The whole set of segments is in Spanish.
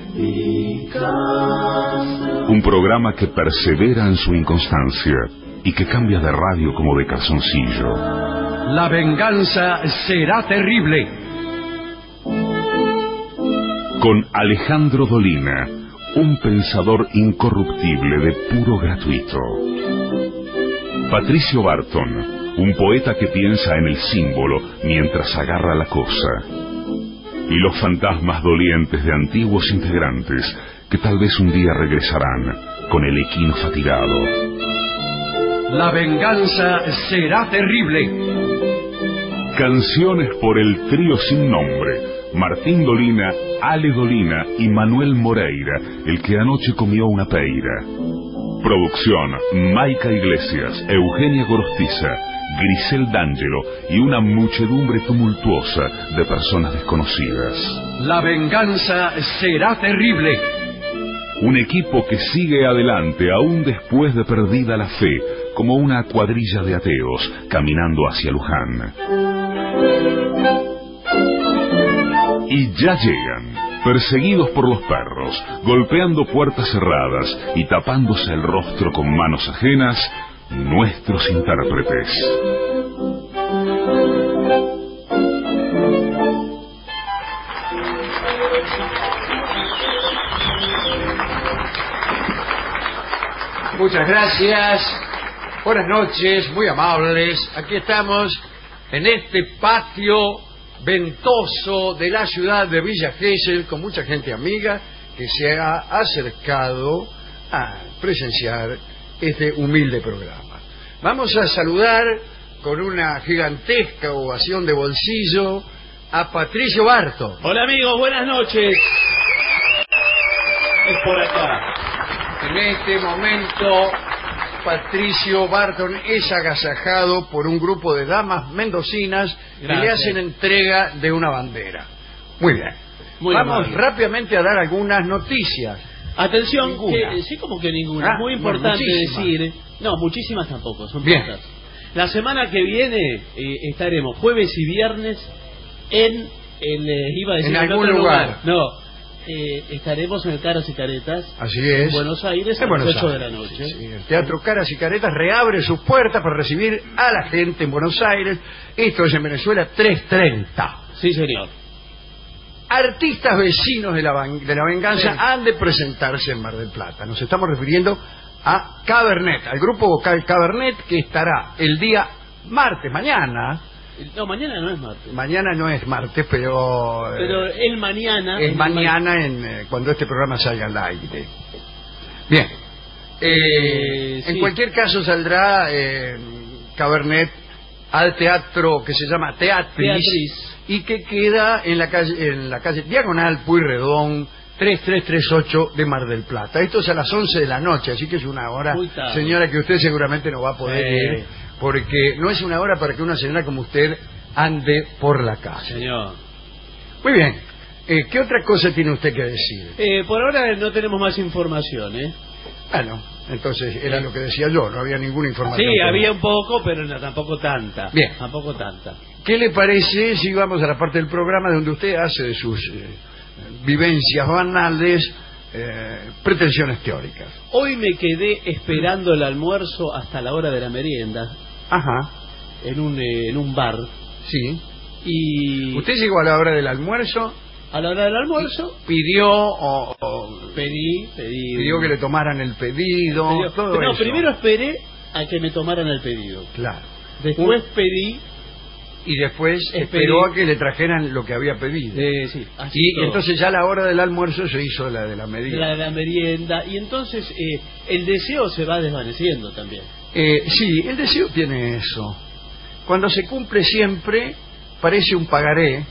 Un programa que persevera en su inconstancia y que cambia de radio como de calzoncillo. La venganza será terrible. Con Alejandro Dolina, un pensador incorruptible de puro gratuito. Patricio Barton, un poeta que piensa en el símbolo mientras agarra la cosa. Y los fantasmas dolientes de antiguos integrantes que tal vez un día regresarán con el equino fatigado. La venganza será terrible. Canciones por el trío sin nombre: Martín Dolina, Ale Dolina y Manuel Moreira, el que anoche comió una peira. Producción: Maica Iglesias, Eugenia Gorostiza, Grisel D'Angelo y una muchedumbre tumultuosa de personas desconocidas. La venganza será terrible. Un equipo que sigue adelante aún después de perdida la fe, como una cuadrilla de ateos caminando hacia Luján. Y ya llegan, perseguidos por los perros, golpeando puertas cerradas y tapándose el rostro con manos ajenas, nuestros intérpretes. Muchas gracias. Buenas noches, muy amables. Aquí estamos en este patio ventoso de la ciudad de Villa Gesell, con mucha gente amiga que se ha acercado a presenciar este humilde programa. Vamos a saludar con una gigantesca ovación de bolsillo a Patricio Barton. Hola amigos, buenas noches. Es por acá. En este momento, Patricio Barton es agasajado por un grupo de damas mendocinas que le hacen entrega de una bandera. Muy bien. Vamos rápidamente a dar algunas noticias. Atención, que, sí, como que ninguna. Muy importante decir. No, muchísimas tampoco, son pocas. La semana que viene estaremos jueves y viernes en el iba a decir en algún lugar. No, estaremos en el Caras y Caretas. Así es. En Buenos Aires a las 8 de la noche. Sí, el Teatro Caras y Caretas reabre sus puertas para recibir a la gente en Buenos Aires. Esto es en Venezuela 3:30. Sí, señor. Artistas vecinos de la venganza han de presentarse en Mar del Plata. Nos estamos refiriendo a Cabernet, al grupo vocal Cabernet, que estará el día martes, mañana. No, mañana no es martes. Mañana no es martes, pero el mañana. Es mañana cuando este programa salga al aire. Bien. En cualquier caso saldrá Cabernet al teatro que se llama Teatriz. Y que queda en la calle Diagonal Pueyrredón 3338 de Mar del Plata. Esto es a las 11 de la noche, así que es una hora, señora, que usted seguramente no va a poder ir, porque no es una hora para que una señora como usted ande por la calle. Señor. Muy bien. ¿Qué otra cosa tiene usted que decir? Por ahora no tenemos más información, Bueno, entonces era lo que decía yo, no había ninguna información. Sí, había un poco, pero no, tampoco tanta. Bien. Tampoco tanta. ¿Qué le parece si vamos a la parte del programa donde usted hace de sus vivencias banales pretensiones teóricas? Hoy me quedé esperando el almuerzo hasta la hora de la merienda. Ajá. En un bar. Sí. Y ¿usted llegó a la hora del almuerzo? A la hora del almuerzo pidió pidió que le tomaran el pedido. No, primero esperé a que me tomaran el pedido. Claro. Después pedí. Y después esperó a que le trajeran lo que había pedido. Sí, y entonces ya a la hora del almuerzo se hizo la de la merienda. La de la merienda. Y entonces el deseo se va desvaneciendo también. Sí, el deseo tiene eso. Cuando se cumple siempre, parece un pagaré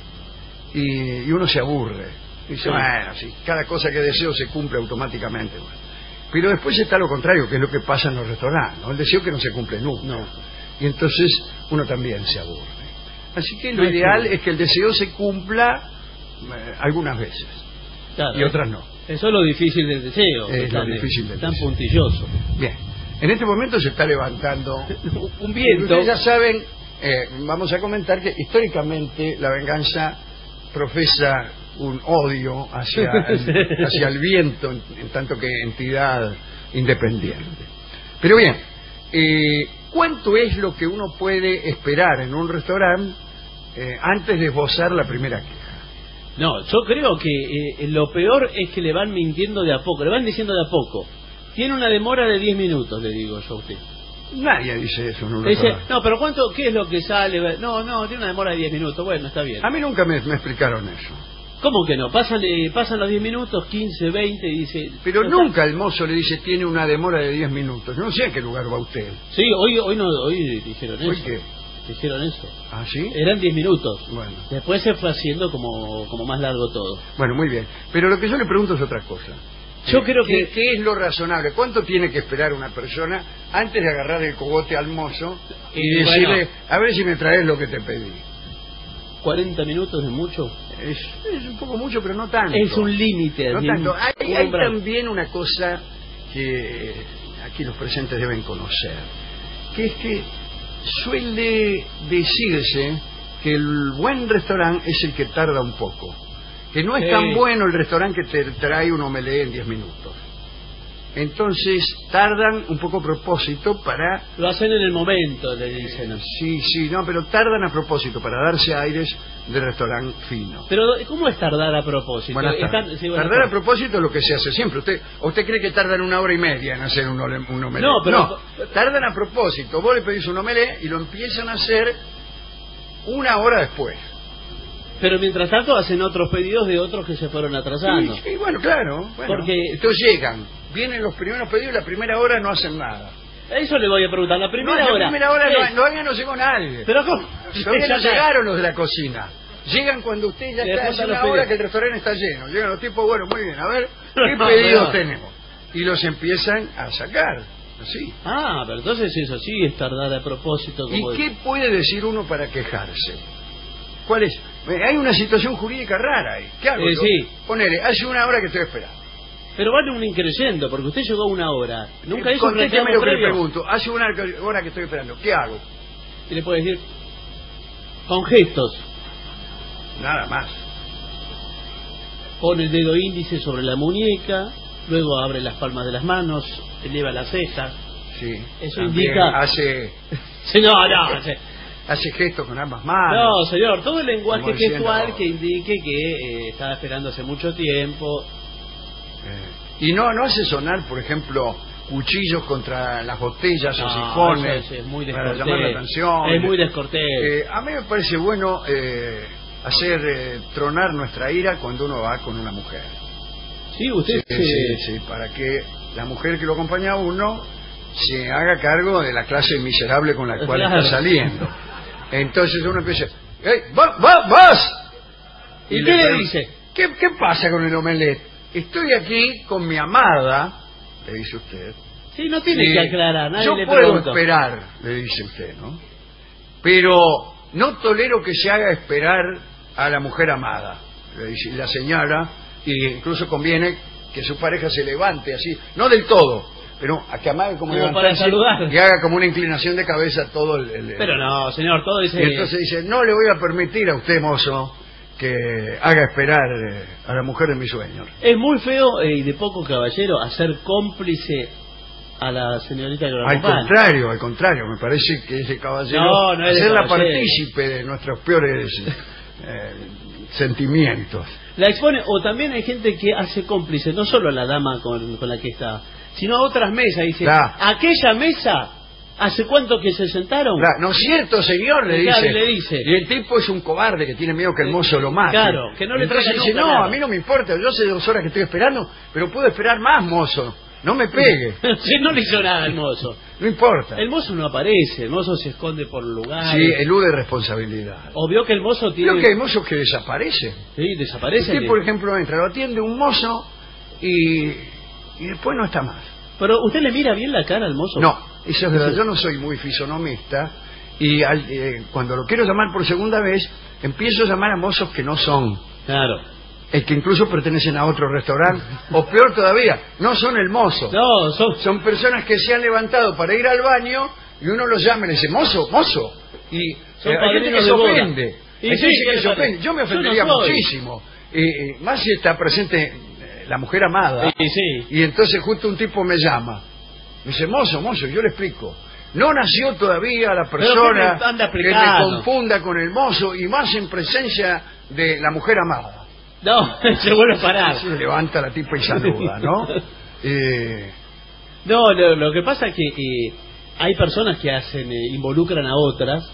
y uno se aburre. Dice, bueno, sí, cada cosa que deseo se cumple automáticamente. Bueno. Pero después está lo contrario, que es lo que pasa en los restaurantes, ¿no? El deseo que no se cumple nunca. No. Y entonces uno también se aburre. Así que lo ideal es que el deseo se cumpla algunas veces. Claro, y otras no. Eso es lo difícil del deseo. Es lo difícil del tan deseo. Puntilloso. Bien. En este momento se está levantando un viento. Ustedes ya saben, vamos a comentar que históricamente la venganza profesa un odio hacia el viento, en tanto que entidad independiente. Pero bien, ¿cuánto es lo que uno puede esperar en un restaurante antes de esbozar la primera queja? No, yo creo que lo peor es que le van mintiendo de a poco, le van diciendo de a poco. Tiene una demora de 10 minutos, le digo yo a usted. Nadie dice eso en un dice, restaurante. no, pero ¿qué es lo que sale? No, tiene una demora de 10 minutos. Bueno, está bien. A mí nunca me explicaron eso. ¿Cómo que no? Pasan los 10 minutos, 15, 20 y dice... Pero nunca el mozo le dice tiene una demora de 10 minutos. Yo no sé a qué lugar va usted. Sí, hoy dijeron eso. ¿Hoy qué? Dijeron eso. ¿Ah, sí? Eran 10 minutos. Bueno. Después se fue haciendo como más largo todo. Bueno, muy bien. Pero lo que yo le pregunto es otra cosa. Yo creo que... ¿Qué es lo razonable? ¿Cuánto tiene que esperar una persona antes de agarrar el cogote al mozo y decirle, bueno, a ver si me traes lo que te pedí? 40 minutos es mucho. Es un poco mucho, pero no tanto. Es un límite. No tanto. Hay también una cosa que aquí los presentes deben conocer, que es que suele decirse que el buen restaurante es el que tarda un poco. Que no es tan bueno el restaurante que te trae un omelette en 10 minutos. Entonces tardan un poco a propósito para... Lo hacen en el momento, le dicen. Sí, no, pero tardan a propósito para darse aires de restaurante fino. Pero ¿cómo es tardar a propósito? Tardar a propósito es lo que se hace siempre. ¿Usted cree que tardan 1 hora y media en hacer un omelette? No, pero... No, tardan a propósito. Vos le pedís un omelette y lo empiezan a hacer 1 hora después. Pero mientras tanto hacen otros pedidos de otros que se fueron atrasando. Sí, bueno, claro. Porque... Entonces vienen los primeros pedidos y la primera hora no hacen nada. Eso le voy a preguntar. La primera hora todavía no llegó nadie. ¿Pero cómo? Todavía no llegaron los de la cocina. Llegan cuando usted ya está hace 1 hora que el restaurante está lleno. Llegan los tipos, bueno, muy bien, a ver, ¿qué pedidos tenemos? Y los empiezan a sacar. Así. Ah, pero entonces eso sí es tardar a propósito. ¿Y qué puede decir uno para quejarse? ¿Cuál es? Hay una situación jurídica rara ahí. ¿Qué hago yo? Sí. Ponele, hace 1 hora que estoy esperando. Pero vale un increyendo, porque usted llegó 1 hora. Nunca hizo un reclamo reclamo previo. Que le pregunto, hace 1 hora que estoy esperando. ¿Qué hago? Y le puede decir, con gestos. Nada más. Pone el dedo índice sobre la muñeca, luego abre las palmas de las manos, eleva las cejas. Sí. Eso indica... Hace... Sí, no. Hace gestos con ambas manos. No, señor, todo el lenguaje gestual que indique que estaba esperando hace mucho tiempo. Y no hace sonar, por ejemplo, cuchillos contra las botellas o sifones es muy para llamar la atención. Es muy descortés. A mí me parece bueno hacer tronar nuestra ira cuando uno va con una mujer. Sí, usted sí, para que la mujer que lo acompaña a uno se haga cargo de la clase miserable con la cual está saliendo. Entonces uno empieza, ¡hey, vas! ¿Y qué le dice? ¿Qué pasa con el omelette? Estoy aquí con mi amada, le dice usted. Sí, no tiene que aclarar, nadie yo le puedo preguntó. esperar, le dice usted, ¿no? Pero no tolero que se haga esperar a la mujer amada, le dice la señora, y incluso conviene que su pareja se levante así, no del todo, pero a que amague como para saludar y haga como una inclinación de cabeza todo el... Pero no, señor, todo dice... Y entonces dice, no le voy a permitir a usted, mozo, que haga esperar a la mujer de mis sueños. Es muy feo y de poco caballero hacer cómplice a la señorita que lo acompaña. Al contrario, me parece que ese caballero no es hacerla partícipe de nuestros peores sentimientos. La expone, o también hay gente que hace cómplice, no solo a la dama con la que está, sino a otras mesas. Dice, aquella mesa, ¿hace cuánto que se sentaron? ¿No es cierto, señor? Le dice. Y el tipo es un cobarde que tiene miedo que el mozo lo mate. Claro, que no le traiga dice, nada. A mí no me importa, yo hace 2 horas que estoy esperando, pero puedo esperar más, mozo. No me pegue. Sí, no le hizo nada el mozo. No importa. El mozo no aparece, el mozo se esconde por lugares. Sí, elude responsabilidad. O vio que el mozo tiene... Creo que hay mozos que desaparecen. Sí, desaparecen. Usted, por ejemplo, entra, lo atiende un mozo y después no está más. Pero, ¿usted le mira bien la cara al mozo? No, eso es verdad. Yo no soy muy fisonomista y cuando lo quiero llamar por segunda vez, empiezo a llamar a mozos que no son. Claro. Que incluso pertenecen a otro restaurante, o peor todavía, no son el mozo. No, son personas que se han levantado para ir al baño y uno los llama y le dice, mozo. Y son hay gente que se ofende. Y sí, que se ofende. Yo me ofendería muchísimo. Más si está presente la mujer amada. Sí. Y entonces justo un tipo me llama. Me dice, mozo, yo le explico. No nació todavía la persona que me confunda con el mozo, y más en presencia de la mujer amada. No, se vuelve a parar. Se levanta la tipa y saluda, ¿no? No, lo que pasa es que hay personas que involucran a otras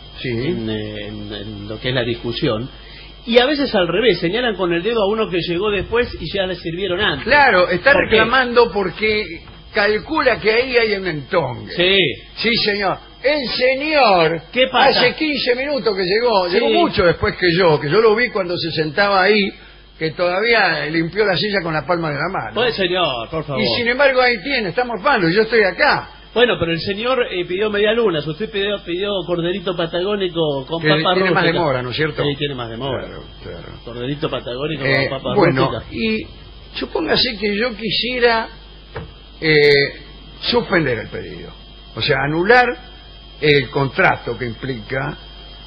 en lo que es la discusión, y a veces al revés, señalan con el dedo a uno que llegó después y ya le sirvieron antes. Claro, está reclamando porque calcula que ahí hay un entongue. Sí, señor. El señor, ¿qué pasa? Hace 15 minutos que llegó mucho después que yo lo vi cuando se sentaba ahí, que todavía limpió la silla con la palma de la mano. Pues señor, por favor. Y sin embargo ahí tiene, estamos palos, yo estoy acá. Bueno, pero el señor pidió medialunas, usted pidió corderito patagónico con papas rústicas. Tiene más demora, ¿no es cierto? Sí, tiene más demora. Claro. Corderito patagónico con papas bueno, rústicas. Y supóngase que yo quisiera suspender el pedido. O sea, anular el contrato que implica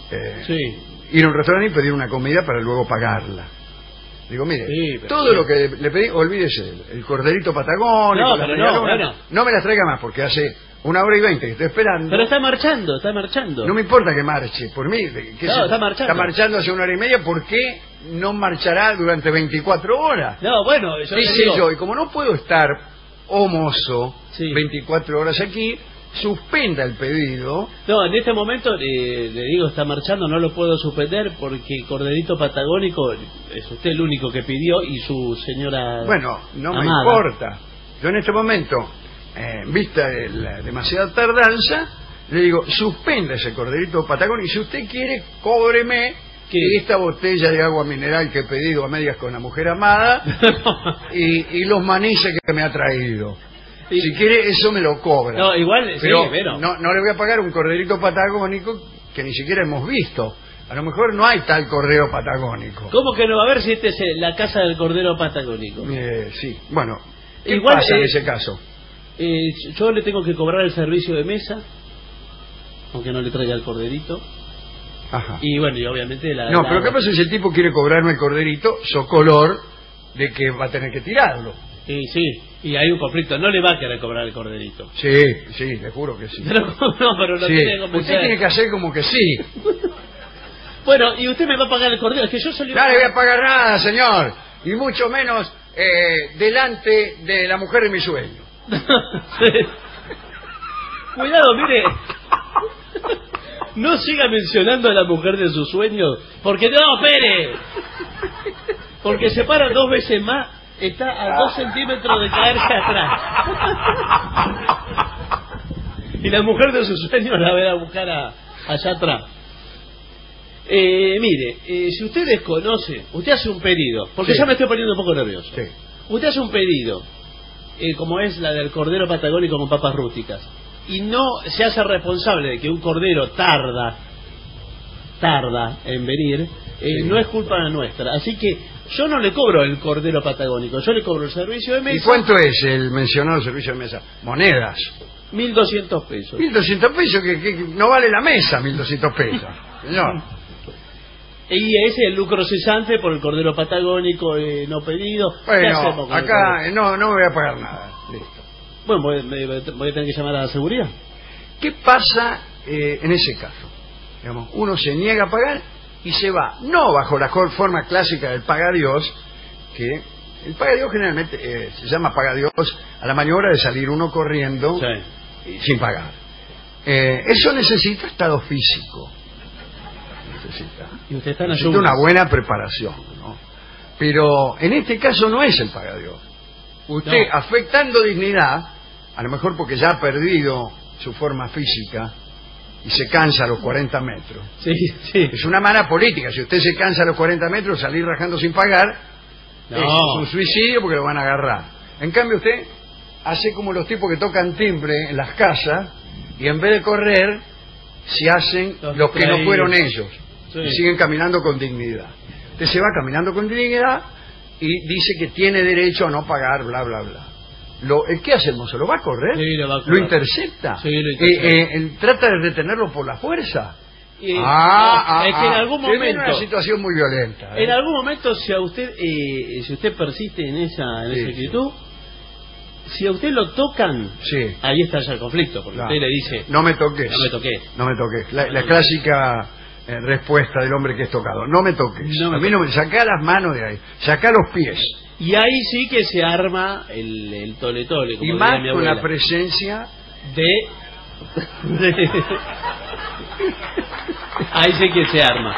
ir a un restaurante y pedir una comida para luego pagarla. Digo, mire, todo lo que le pedí, olvídese, el corderito patagónico, no me las traiga más, porque hace 1:20 que estoy esperando. Pero está marchando. No me importa que marche, por mí. Está marchando. Está marchando hace 1:30, ¿por qué no marchará durante 24 horas? No, bueno, yo, y como no puedo estar, mozo, 24 horas aquí, suspenda el pedido. No, en este momento le digo, está marchando, no lo puedo suspender porque corderito patagónico es usted el único que pidió y su señora Bueno, no amada. Me importa. Yo en este momento, en vista de la demasiada tardanza, le digo, suspenda ese corderito patagónico y si usted quiere, cóbreme esta botella de agua mineral que he pedido a medias con la mujer amada y los manices que me ha traído. Si quiere, eso me lo cobra. No, igual, pero pero no le voy a pagar un corderito patagónico que ni siquiera hemos visto. A lo mejor no hay tal cordero patagónico. ¿Cómo que no va a ver si esta es la casa del cordero patagónico? Sí, bueno, ¿qué igual, pasa en ese caso? Yo le tengo que cobrar el servicio de mesa, aunque no le traiga el corderito. Ajá. Y bueno, y obviamente pero ¿qué pasa si el tipo quiere cobrarme el corderito, socolor de que va a tener que tirarlo? Sí, y hay un conflicto, no le va a querer cobrar el corderito. Sí, le juro que sí. Pero no tiene que convencer. Usted tiene que hacer como que sí. Bueno, y usted me va a pagar el cordero, es que yo solía... No le voy a pagar nada, señor, y mucho menos delante de la mujer de mi sueño. Cuidado, mire, no siga mencionando a la mujer de sus sueños, porque no, espere, porque se para 2 veces más. Está a 2 centímetros de caerse atrás. Y la mujer de sus sueños la va a buscar allá atrás. Mire, si usted desconoce, usted hace un pedido, porque ya me estoy poniendo un poco nervioso. Usted hace un pedido, como es la del cordero patagónico con papas rústicas, y no se hace responsable de que un cordero tarda en venir, no es culpa nuestra. Así que yo no le cobro el cordero patagónico, yo le cobro el servicio de mesa. ¿Y cuánto es el mencionado servicio de mesa? Monedas. 1.200 pesos. 1.200 pesos, que no vale la mesa, 1.200 pesos. Señor. Y ese es el lucro cesante por el cordero patagónico no pedido. Bueno, acá no me voy a pagar nada. Listo. Bueno, voy a tener que llamar a la seguridad. ¿Qué pasa en ese caso? Digamos, uno se niega a pagar y se va, no bajo la forma clásica del pagadiós, que el pagadiós generalmente se llama pagadiós a la maniobra de salir uno corriendo sin pagar. Eso necesita estado físico. Y usted está necesita una buena preparación, ¿no? Pero en este caso no es el pagadiós. Usted, afectando dignidad, a lo mejor porque ya ha perdido su forma física y se cansa a los 40 metros. Es una mala política. Si usted se cansa a los 40 metros, salir rajando sin pagar es un suicidio porque lo van a agarrar. En cambio usted hace como los tipos que tocan timbre en las casas y en vez de correr se hacen los que no fueron ellos y siguen caminando con dignidad. Usted se va caminando con dignidad y dice que tiene derecho a no pagar, bla, bla, bla. ¿Qué hace el mozo? ¿Lo va a correr? Sí, lo va a correr. ¿Lo intercepta? Sí, lo intercepta. ¿Trata de retenerlo por la fuerza? Es que en algún momento... Es una situación muy violenta. En algún momento, si usted persiste en esa actitud, si a usted lo tocan, ahí está ya el conflicto, porque usted le dice... No me toques. No me toques. No me toques. La clásica respuesta del hombre que es tocado. No me toques. A mí no me... Sacá las manos de ahí. Sacá los pies. Y ahí sí que se arma el tole-tole. Y más con la presencia de... Ahí sí que se arma.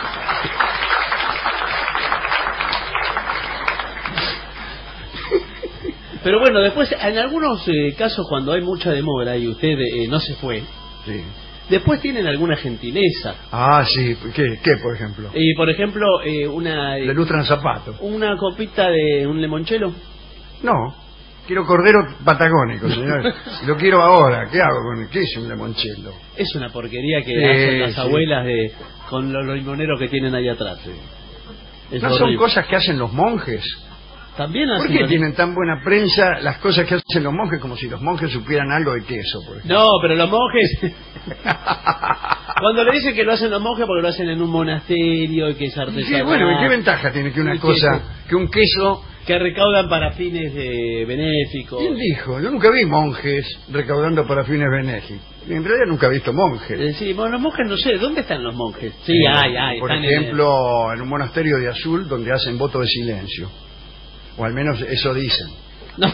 Pero bueno, después en algunos casos cuando hay mucha demora y usted no se fue, después tienen alguna gentileza. Sí. ¿Qué por ejemplo? Y por ejemplo una... Le lustran zapatos. ¿Una copita de un limonchelo? No. Quiero cordero patagónico, señor. Lo quiero ahora. ¿Qué hago con qué es un limonchelo? Es una porquería que hacen las abuelas con los limoneros que tienen ahí atrás. ¿No son cosas que hacen los monjes? También hacen. ¿Por qué tienen tan buena prensa las cosas que hacen los monjes como si los monjes supieran algo de queso, por ejemplo? No, pero los monjes... Cuando le dicen que lo hacen los monjes porque lo hacen en un monasterio y que es artesanal. Bueno, ¿y qué ventaja tiene que una cosa, que un queso... que recaudan para fines benéficos? ¿Quién dijo? Yo nunca vi monjes recaudando para fines benéficos. En realidad nunca he visto monjes. Sí, bueno, los monjes no sé, ¿dónde están los monjes? Sí, hay. Por ejemplo, en un monasterio de Azul donde hacen voto de silencio. O al menos eso dicen. No.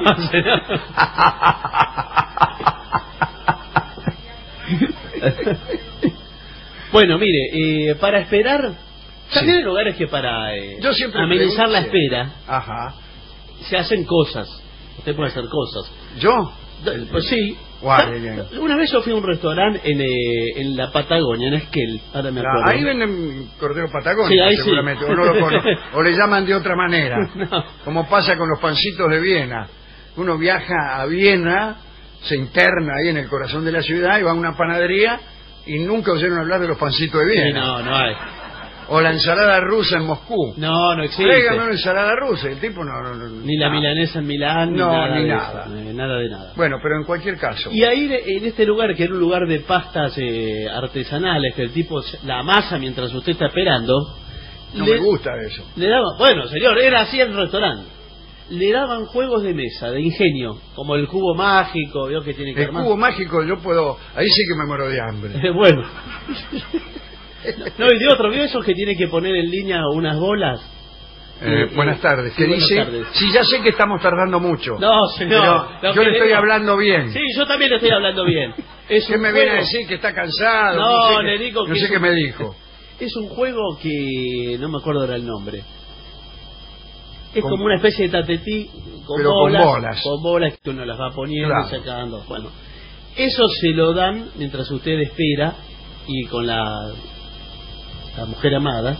Bueno, mire, para esperar, también hay lugares que para amenizar la espera, se hacen cosas. Usted puede hacer cosas. ¿Yo? Pues sí. Una vez yo fui a un restaurante en la Patagonia, en Esquel, ahora me acuerdo. Ahí venden cordero patagónico, seguramente, o no lo conozco, o le llaman de otra manera, como pasa con los pancitos de Viena. Uno viaja a Viena, se interna ahí en el corazón de la ciudad y va a una panadería y nunca oyeron hablar de los pancitos de Viena. No hay. O la ensalada rusa en Moscú. No existe. Tráigame una ensalada rusa. El tipo no ni la milanesa en Milán, ni nada nada de nada. Bueno, pero en cualquier caso. Y ahí, en este lugar, que era un lugar de pastas artesanales, que el tipo la amasa mientras usted está esperando... me gusta eso. Le daban, bueno, señor, era así el restaurante. Le daban juegos de mesa, de ingenio, como el cubo mágico, ¿vio? Que tiene que armar. El cubo mágico yo puedo... Ahí sí que me muero de hambre. Bueno... No, y de otro, ¿vio esos que tiene que poner en línea unas bolas? Buenas tardes. ¿Qué dice? Tardes. Sí, ya sé que estamos tardando mucho. No, señor. Pero yo le estoy hablando bien. Sí, yo también le estoy hablando bien. ¿Qué me viene a decir? ¿Que está cansado? No, le digo que... No sé qué me dijo. Es un juego que... no me acuerdo ahora el nombre. Es como una especie de tatetí con bolas. Con bolas que uno las va poniendo y sacando. Bueno, eso se lo dan mientras usted espera y con la mujer amada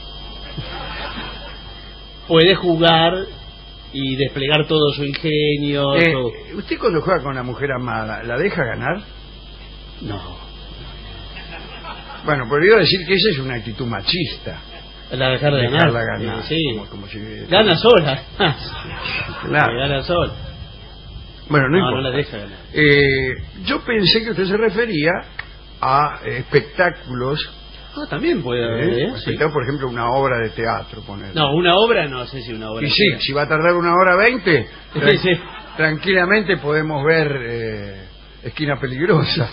puede jugar y desplegar todo su ingenio. ¿Usted cuando juega con la mujer amada la deja ganar? No. Bueno, pero iba a decir que esa es una actitud machista. La dejar de ganar. Sí. Como si... Gana sola. Claro. Gana sola. Bueno, no importa. No la deja ganar. Yo pensé que usted se refería a espectáculos. También puede haber, Por ejemplo, una obra de teatro, poner. No, una obra no sé si una obra. Y sí, si va a tardar 1:20, tranquilamente podemos ver Esquina Peligrosa.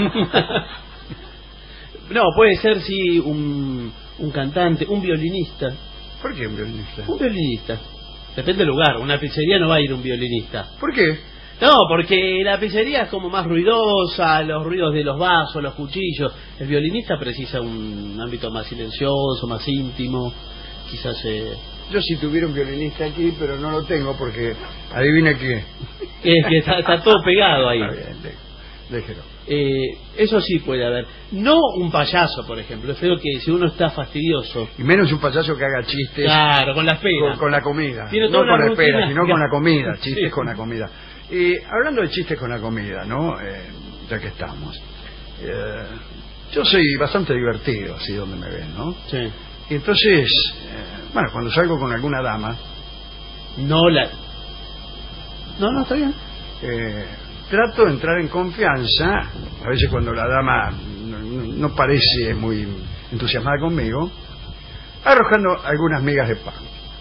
No, puede ser sí un cantante, un violinista. ¿Por qué un violinista? Un violinista. Depende del lugar. Una pizzería no va a ir un violinista. ¿Por qué? No, porque la pizzería es como más ruidosa, los ruidos de los vasos, los cuchillos. El violinista precisa un ámbito más silencioso, más íntimo. Quizás... Yo sí tuviera un violinista aquí, pero no lo tengo porque... Adivina qué. Es que está todo pegado ahí. Está bien, déjelo. Eso sí puede haber. No un payaso, por ejemplo. Es feo que si uno está fastidioso... Y menos un payaso que haga chistes... Claro, con la espera. Con la comida. No con la espera, sino con la comida. Chistes con la comida. Hablando de chistes con la comida, ¿no? Ya que estamos. Yo soy bastante divertido, así donde me ven, ¿no? Sí. Y entonces, bueno, cuando salgo con alguna dama... No, está bien. Trato de entrar en confianza. A veces cuando la dama no parece muy entusiasmada conmigo, arrojando algunas migas de pan.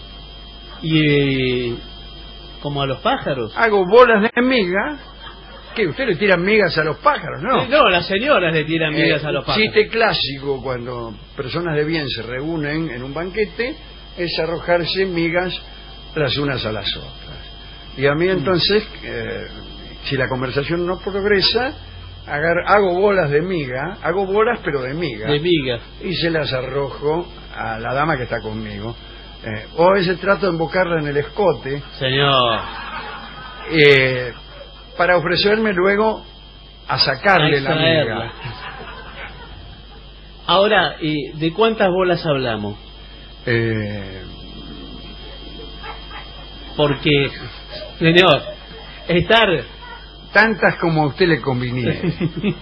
Y como a los pájaros. Hago bolas de miga. ¿Qué? ¿Usted le tiran migas a los pájaros? No. No, las señoras le tiran migas a los pájaros. Chiste clásico cuando personas de bien se reúnen en un banquete es arrojarse migas las unas a las otras. Y a mí entonces, si la conversación no progresa, hago bolas de miga, hago bolas pero de miga. De miga. Y se las arrojo a la dama que está conmigo. O a veces trato de embocarla en el escote. Señor. Para ofrecerme luego a sacarle la miga. Ahora, ¿de cuántas bolas hablamos? Porque, señor, tantas como a usted le conviniera.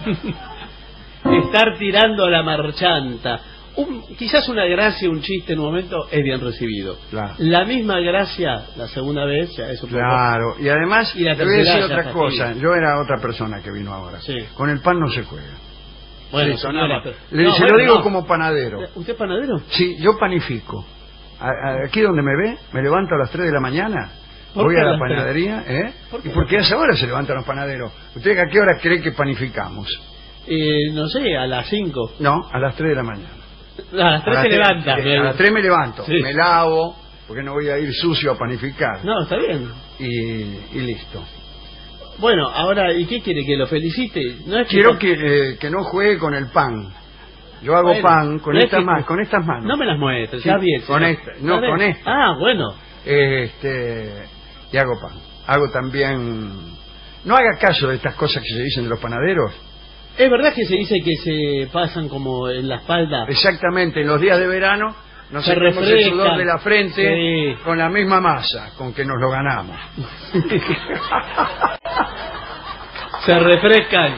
Estar tirando a la marchanta. Quizás una gracia, un chiste en un momento es bien recibido. Claro. La misma gracia la segunda vez ya es un poco... Claro, y además y la te voy a decir tercera otra cosa. Yo era otra persona que vino ahora. Sí. Con el pan no se juega. Bueno, sí, señora, se lo digo como panadero. ¿Usted es panadero? Sí, yo panifico. Aquí donde me ve, me levanto a las 3 de la mañana, voy a la panadería, ¿Y por qué a esa hora se levantan los panaderos? ¿Usted a qué hora cree que panificamos? No sé, a las 5. No, a las 3 de la mañana. A las 3 se levanta. A las 3 me levanto, sí. Me lavo, porque no voy a ir sucio a panificar. No, está bien. Y listo. Bueno, ahora, ¿y qué quiere? ¿Que lo felicite? No es Quiero que no juegue con el pan. Yo hago pan con estas manos. No me las muestres, sí, está bien. Con esta, no, con esta. Ah, bueno. Y hago pan. Hago también... No haga caso de estas cosas que se dicen de los panaderos. ¿Es verdad que se dice que se pasan como en la espalda? Exactamente, en los días de verano nos sacamos el sudor de la frente, sí, con la misma masa con que nos lo ganamos. Se refrescan.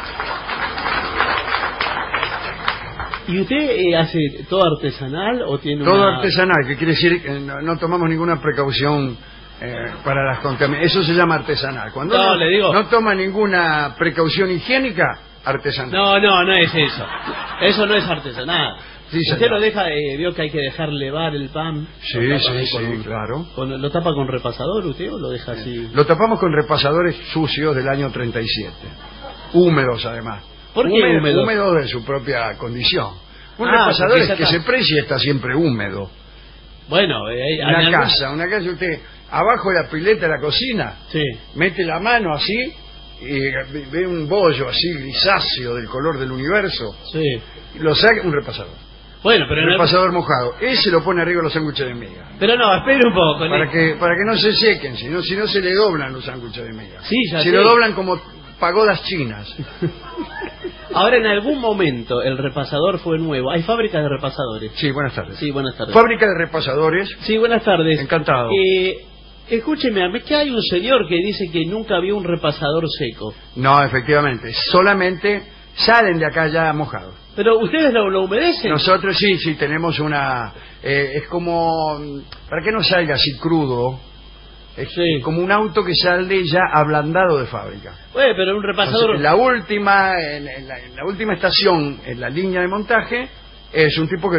¿Y usted hace todo artesanal o tiene todo artesanal, que quiere decir que no tomamos ninguna precaución para las contaminaciones? Eso se llama artesanal. Cuando no toma ninguna precaución higiénica, artesanal. No es eso. Eso no es artesanal. Sí, usted lo deja, vio que hay que dejar levar el pan. Sí, claro. ¿Lo tapa con repasador usted o lo deja así? Lo tapamos con repasadores sucios del año 37. Húmedos además. ¿Por qué húmedos? Húmedos de su propia condición. Un repasador es que se precie y está siempre húmedo. Bueno, una casa usted abajo de la pileta de la cocina, sí, mete la mano así y ve un bollo así grisáceo del color del universo, sí, y lo saca, un repasador. Bueno, pero un repasador mojado, ese lo pone arriba de los sándwiches de miga. Pero no, espere un poco. Para que no se sequen, si no se le doblan los sándwiches de miga. Sí, ya se lo doblan como pagodas chinas. Ahora, en algún momento el repasador fue nuevo. ¿Hay fábricas de repasadores? Sí, buenas tardes. Sí, buenas tardes. Fábrica de repasadores. Sí, buenas tardes. Encantado. Escúcheme, a mí que hay un señor que dice que nunca vio un repasador seco. No, efectivamente, solamente salen de acá ya mojados. ¿Pero ustedes lo humedecen? Nosotros sí, tenemos una... es como... para que no salga así crudo, es como un auto que sale ya ablandado de fábrica. Pero un repasador... Entonces, en la última estación, en la línea de montaje, es un tipo que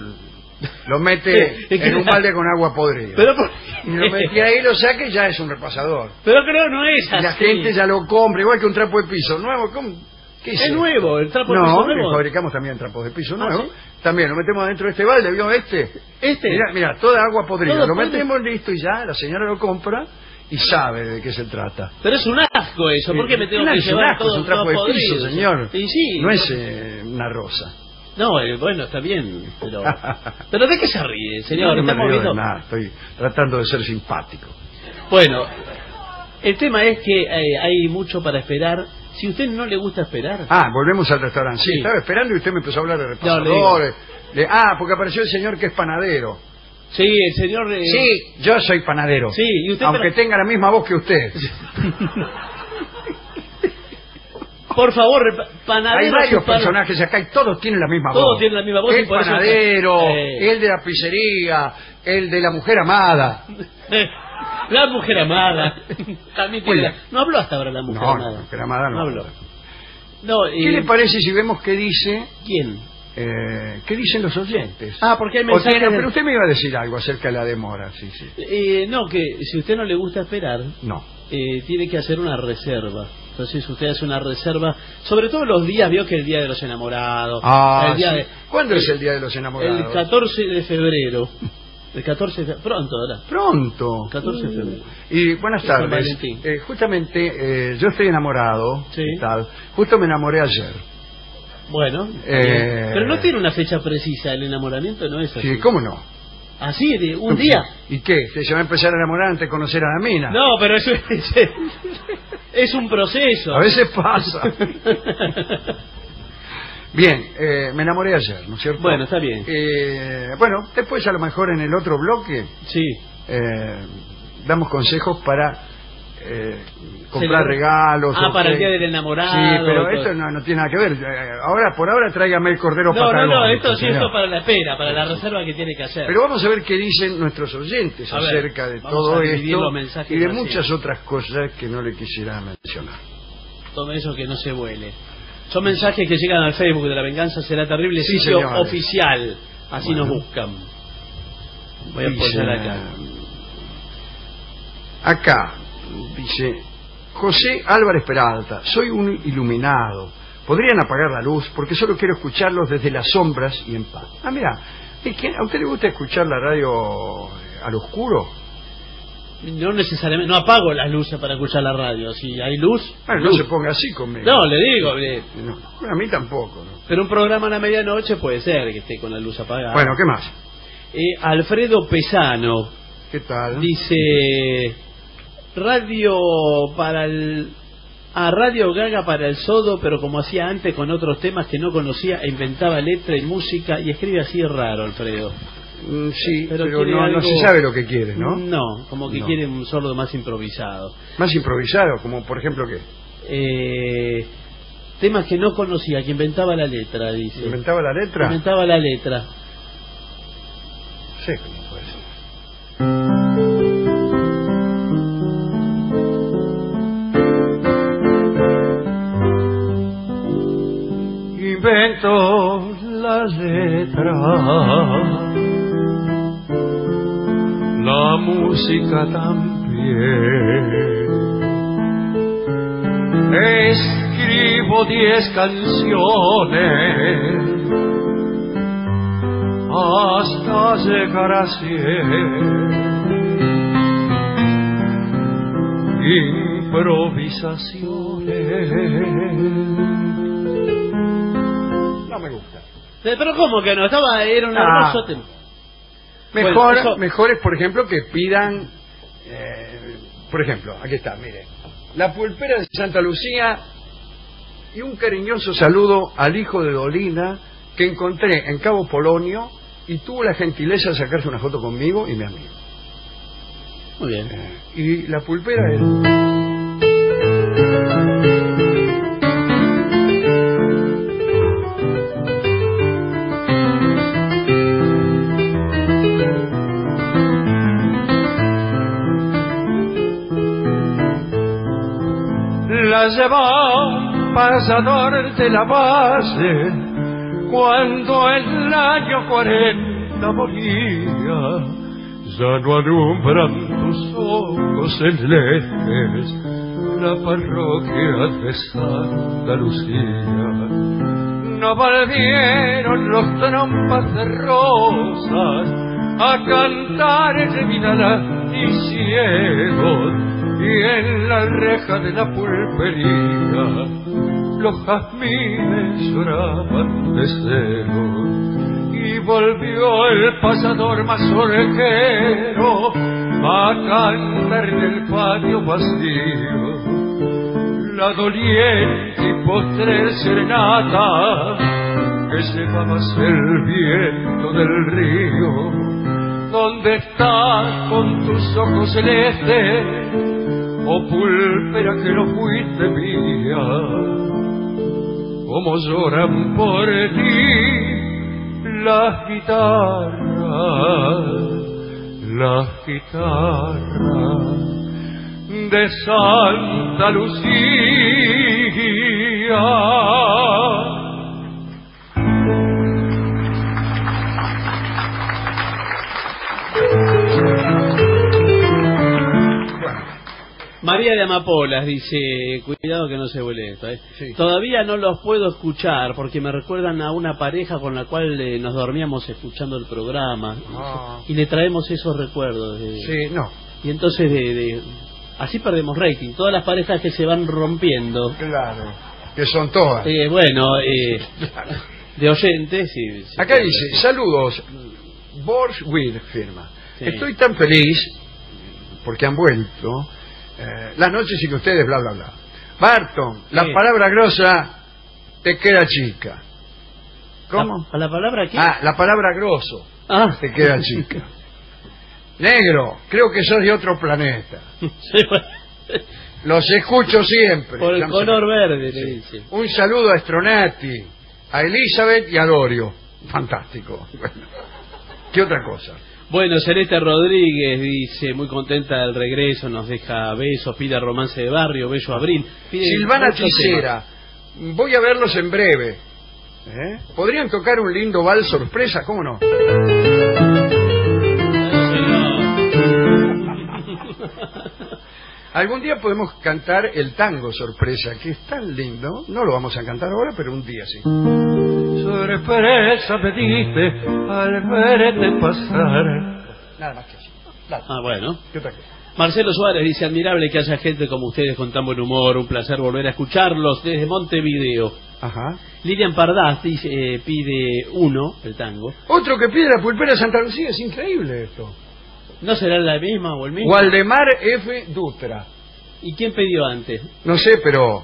lo mete en un balde con agua podrida. Y lo mete ahí, lo saca y ya es un repasador. Pero creo no es así. Y la gente ya lo compra, igual que un trapo de piso nuevo. ¿Qué es nuevo, el trapo de piso nuevo. No, fabricamos también trapos de piso nuevos. ¿Sí? También lo metemos dentro de este balde, ¿vio este? Mira, toda agua podrida. Lo metemos listo y ya, la señora lo compra y sabe de qué se trata. Pero es un asco eso, ¿por qué me tengo que llevar todo? Es un trapo de piso, señor. Y sí, no es una rosa. No, bueno, está bien, pero ¿de qué se ríe, señor? No me río de nada, estoy tratando de ser simpático. Bueno, el tema es que hay mucho para esperar. Si a usted no le gusta esperar... volvemos al restaurante. Sí, estaba esperando y usted me empezó a hablar de repasadores. Porque apareció el señor que es panadero. Sí, el señor... Sí, yo soy panadero. Sí, y usted... Aunque tenga la misma voz que usted. Por favor, panadero... Hay varios personajes acá y todos tienen la misma voz. Todos tienen la misma voz. El panadero, el de la pizzería, el de la mujer amada. La mujer amada. También tiene no habló hasta ahora la mujer amada. La mujer amada no habló. No, ¿qué le parece si vemos qué dice? ¿Quién? ¿Qué dicen los oyentes? Porque hay mensajes... Pero usted me iba a decir algo acerca de la demora, sí. No, que si a usted no le gusta esperar, no, tiene que hacer una reserva. Entonces usted hace una reserva, sobre todo los días, vio que el Día de los Enamorados. ¿Cuándo es el Día de los Enamorados? El 14 de febrero. El 14 de pronto, ¿verdad? Pronto. 14 de febrero. Y buenas tardes. Justamente, yo estoy enamorado. Sí. Tal. Justo me enamoré ayer. Bueno, pero no tiene una fecha precisa. El enamoramiento no es así. Sí, ¿cómo no? ¿Así? ¿De un día? ¿Y qué? ¿Que se va a empezar a enamorar antes de conocer a la mina? No, pero eso es un proceso. A veces pasa. Bien, me enamoré ayer, ¿no es cierto? Bueno, está bien. Bueno, después a lo mejor en el otro bloque damos consejos para comprar regalos. Para el Día del Enamorado. Sí, pero esto no tiene nada que ver. Por ahora tráigame el cordero patagónico. No, esto para la espera, para la reserva que tiene que hacer. Pero vamos a ver qué dicen nuestros oyentes acerca de todo esto y de muchas otras cosas que no le quisiera mencionar. Tome eso que no se vuele. Son mensajes que llegan al Facebook de La Venganza Será Terrible, sitio oficial. Así nos buscan. Voy a poner acá. Acá dice José Álvarez Peralta: soy un iluminado. ¿Podrían apagar la luz? Porque solo quiero escucharlos desde las sombras y en paz. Mira, ¿a usted le gusta escuchar la radio al oscuro? No necesariamente, no apago las luces para escuchar la radio. Si hay luz... Bueno, no se ponga así conmigo. No, le digo. No, a mí tampoco. ¿No? Pero un programa a la medianoche puede ser que esté con la luz apagada. Bueno, ¿qué más? Alfredo Pesano. ¿Qué tal? Dice... Radio Gaga para el Sodo, pero como hacía antes con otros temas que no conocía, e inventaba letra y música, y escribe así raro, Alfredo. Sí, pero no se sabe lo que quiere, ¿no? No, como que quiere un sordo más improvisado. ¿Más improvisado? Como por ejemplo qué? Temas que no conocía, que inventaba la letra, dice. ¿Inventaba la letra? Inventaba la letra. Sí, ¿cómo puede ser? Invento la letra, la música también. Escribo 10 canciones hasta llegar a 100 improvisaciones. No me gusta. Pero ¿cómo que no? Era un hermoso tema. Mejor es, por ejemplo, que pidan, por ejemplo, aquí está, mire, La Pulpera de Santa Lucía y un cariñoso saludo al hijo de Dolina que encontré en Cabo Polonio y tuvo la gentileza de sacarse una foto conmigo y mi amigo. Muy bien. Y La Pulpera es... La llevó pasador de la base cuando el año 40 moría. Ya no alumbran tus ojos celestes la parroquia de Santa Lucía. No volvieron los trompas de rosas a cantar en Vidala ni ciegos, y en la reja de la pulpería los jazmines lloraban de celos. Y volvió el pasador más orejero a cantar en el patio vacío la doliente y postrer serenata que llevabas el viento del río. ¿Dónde estás con tus ojos celestes, oh pulpera que no fuiste mía? ¿Cómo lloran por ti las guitarras de Santa Lucía. María de Amapolas dice, cuidado que no se vuele esto, ¿eh? Sí. Todavía no los puedo escuchar porque me recuerdan a una pareja con la cual nos dormíamos escuchando el programa. Y le traemos esos recuerdos. Sí, no. Y entonces así perdemos rating. Todas las parejas que se van rompiendo. Claro, que son todas. Claro. De oyentes. Acá dice, saludos, Borswill firma. Sí. Estoy tan feliz porque han vuelto. Las noches sin ustedes, bla, bla, bla. Barton, la palabra grosa te queda chica. ¿Cómo? ¿A la palabra qué? La palabra grosso te queda chica. Negro, creo que sos de otro planeta. Sí, bueno. Los escucho siempre. Por el color verde, le dice. Un saludo a Stronati, a Elizabeth y a Dorio. Fantástico. Bueno, ¿qué otra cosa? Bueno, Celeste Rodríguez dice, muy contenta del regreso, nos deja besos, pide romance de barrio, bello abril. Silvana Ticera, voy a verlos en breve. ¿Podrían tocar un lindo vals sorpresa? ¿Cómo no? Algún día podemos cantar el tango sorpresa, que es tan lindo. No lo vamos a cantar ahora, pero un día sí. Sorpresa me diste al verte pasar. Nada más que eso. Bueno. ¿Qué otra cosa? Marcelo Suárez dice, admirable que haya gente como ustedes con tan buen humor, un placer volver a escucharlos desde Montevideo. Ajá. Lilian Pardaz dice, pide uno, el tango. Otro que pide la pulpera Santa Lucía, es increíble esto. ¿No será la misma o el mismo? Waldemar F. Dutra. ¿Y quién pidió antes? No sé, pero...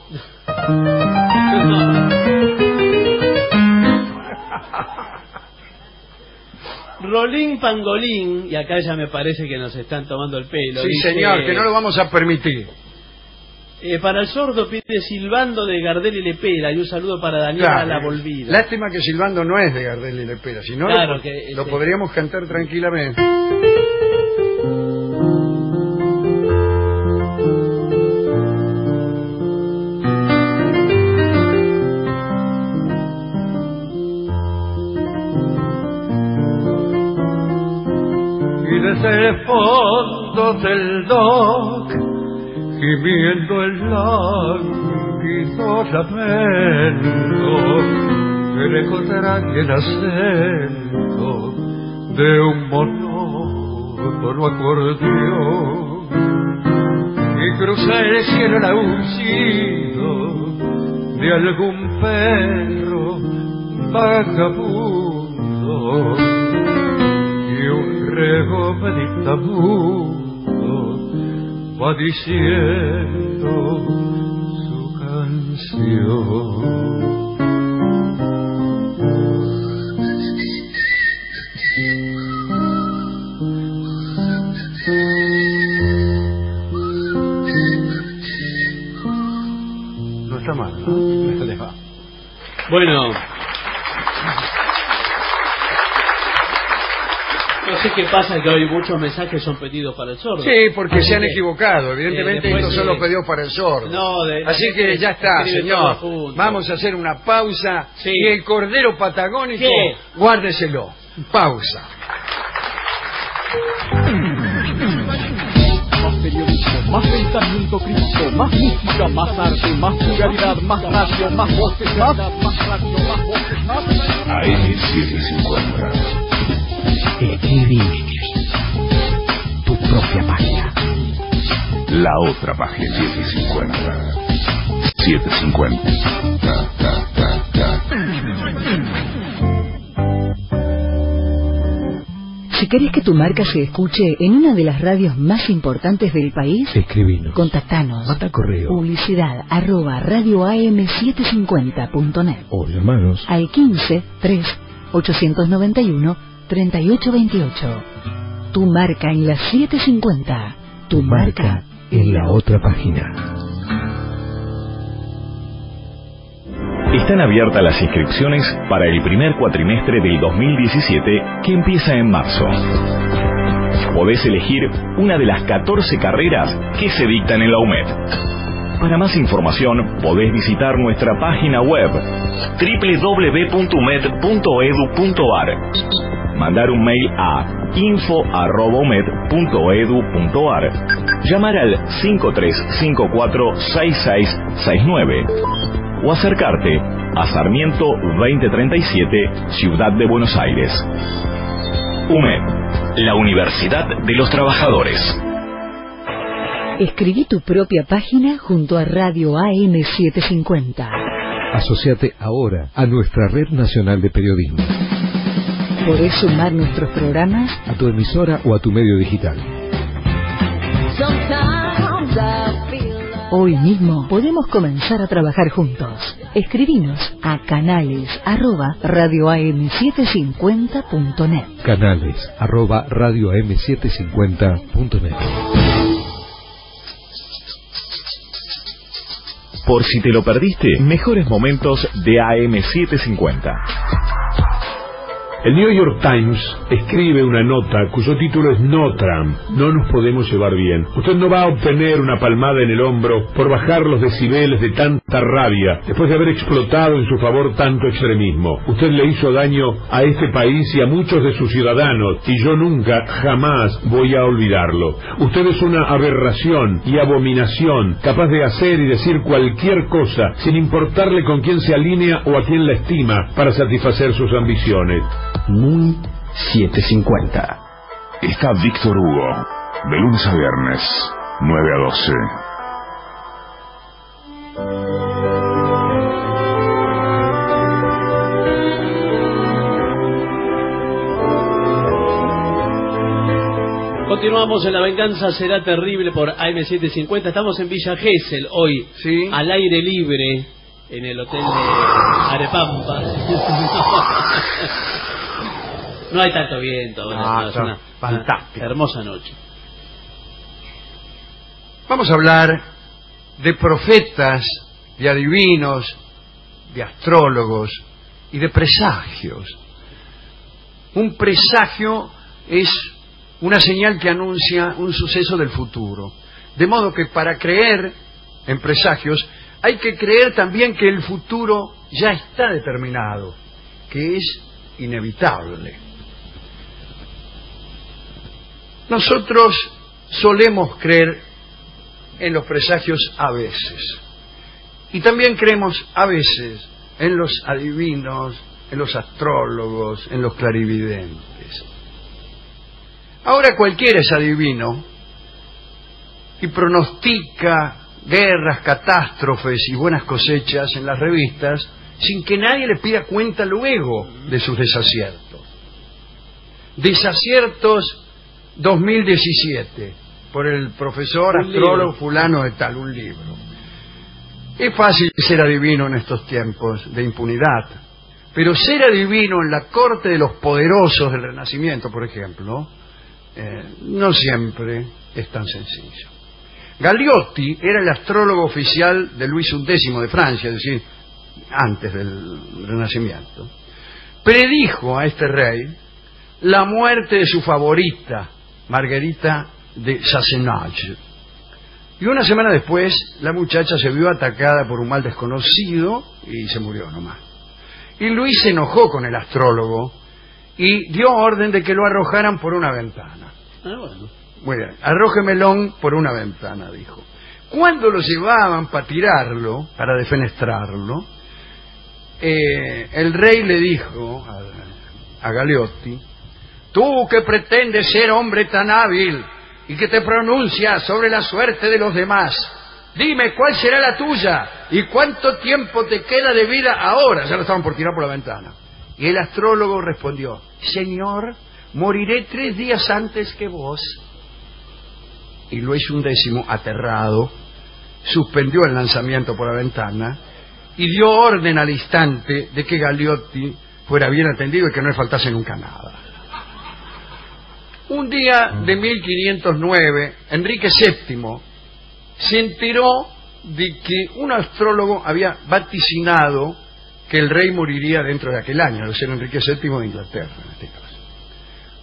Rolín Pangolín, y acá ya me parece que nos están tomando el pelo. Sí, dice, señor, que no lo vamos a permitir. Para el sordo pide Silbando de Gardel y Lepera, y un saludo para Daniela La Volvida. Lástima que Silbando no es de Gardel y Lepera, si no claro, lo podríamos cantar tranquilamente. Desde el fondo del dock, gimiendo el lánguido lamento, que lejos trae el acento de un monótono acordeón, y cruza el cielo el aullido de algún perro vagabundo, y un rego meditabundo va diciendo su canción. No está mal, ¿no? No está mal. Bueno, no sé qué pasa, que hoy muchos mensajes son pedidos para el sordo. Sí, porque se han equivocado. Evidentemente estos son los pedidos para el sordo. No, así que ya está, señor. Vamos a hacer una pausa. Sí. Y el cordero patagónico, guárdeselo. Pausa. Más periodismo, más pensamiento crítico, más música, más arte, más pluralidad, más radio, más voces, más radio, más voces, más... AM750. Escribí tu propia página. La otra página. 750. 750. Si querés que tu marca se escuche en una de las radios más importantes del país, escribinos, contactanos. manda correo. Publicidad @radioam750.net O llamanos al 15 3 891 3828. Tu marca en la 750. Tu marca en la otra página. Están abiertas las inscripciones para el primer cuatrimestre del 2017 que empieza en marzo. Podés elegir una de las 14 carreras que se dictan en la UMED. Para más información, podés visitar nuestra página web www.umed.edu.ar, mandar un mail a info@umed.edu.ar, llamar al 5354-6669 o acercarte a Sarmiento 2037, Ciudad de Buenos Aires. UMED, la Universidad de los Trabajadores. Escribí tu propia página junto a Radio AM750. Asociate ahora a nuestra Red Nacional de Periodismo. Podés sumar nuestros programas a tu emisora o a tu medio digital. Hoy mismo podemos comenzar a trabajar juntos. Escribinos a canales@radioam750.net. Canales@radioam750.net. Por si te lo perdiste, mejores momentos de AM750. El New York Times escribe una nota cuyo título es No Trump, no nos podemos llevar bien. Usted no va a obtener una palmada en el hombro por bajar los decibeles de tanta rabia, después de haber explotado en su favor tanto extremismo. Usted le hizo daño a este país y a muchos de sus ciudadanos, y yo nunca, jamás voy a olvidarlo. Usted es una aberración y abominación, capaz de hacer y decir cualquier cosa, sin importarle con quién se alinea o a quién la estima, para satisfacer sus ambiciones. Muy 750. Está Víctor Hugo, de lunes a viernes, 9 a 12. Continuamos en La Venganza Será Terrible por AM750. Estamos en Villa Gesell hoy, ¿sí? Al aire libre, en el hotel de Arepampa. No hay tanto viento, es una fantástica, hermosa noche. Vamos a hablar de profetas, de adivinos, de astrólogos y de presagios. Un presagio es una señal que anuncia un suceso del futuro. De modo que para creer en presagios hay que creer también que el futuro ya está determinado, que es inevitable. Nosotros solemos creer en los presagios a veces. Y también creemos a veces en los adivinos, en los astrólogos, en los clarividentes. Ahora cualquiera es adivino y pronostica guerras, catástrofes y buenas cosechas en las revistas sin que nadie le pida cuenta luego de sus desaciertos. Desaciertos 2017, por el profesor astrólogo fulano de tal, un libro. Es fácil ser adivino en estos tiempos de impunidad, pero ser adivino en la corte de los poderosos del Renacimiento, por ejemplo, no siempre es tan sencillo. Galeotti era el astrólogo oficial de Luis XI de Francia, es decir, antes del Renacimiento. Predijo a este rey la muerte de su favorita, Margarita de Sassenage. Y una semana después, la muchacha se vio atacada por un mal desconocido y se murió nomás. Y Luis se enojó con el astrólogo y dio orden de que lo arrojaran por una ventana. Bueno. Muy bien, arrójemelón por una ventana, dijo. Cuando lo llevaban para tirarlo, para defenestrarlo, el rey le dijo a Galeotti: tú que pretendes ser hombre tan hábil y que te pronuncias sobre la suerte de los demás, dime cuál será la tuya y cuánto tiempo te queda de vida ahora. Ya lo estaban por tirar por la ventana. Y el astrólogo respondió: señor, moriré 3 días antes que vos. Y Luis XI, aterrado, suspendió el lanzamiento por la ventana y dio orden al instante de que Galeotti fuera bien atendido y que no le faltase nunca nada. Un día de 1509, Enrique VII se enteró de que un astrólogo había vaticinado que el rey moriría dentro de aquel año, al ser Enrique VII de Inglaterra en este caso.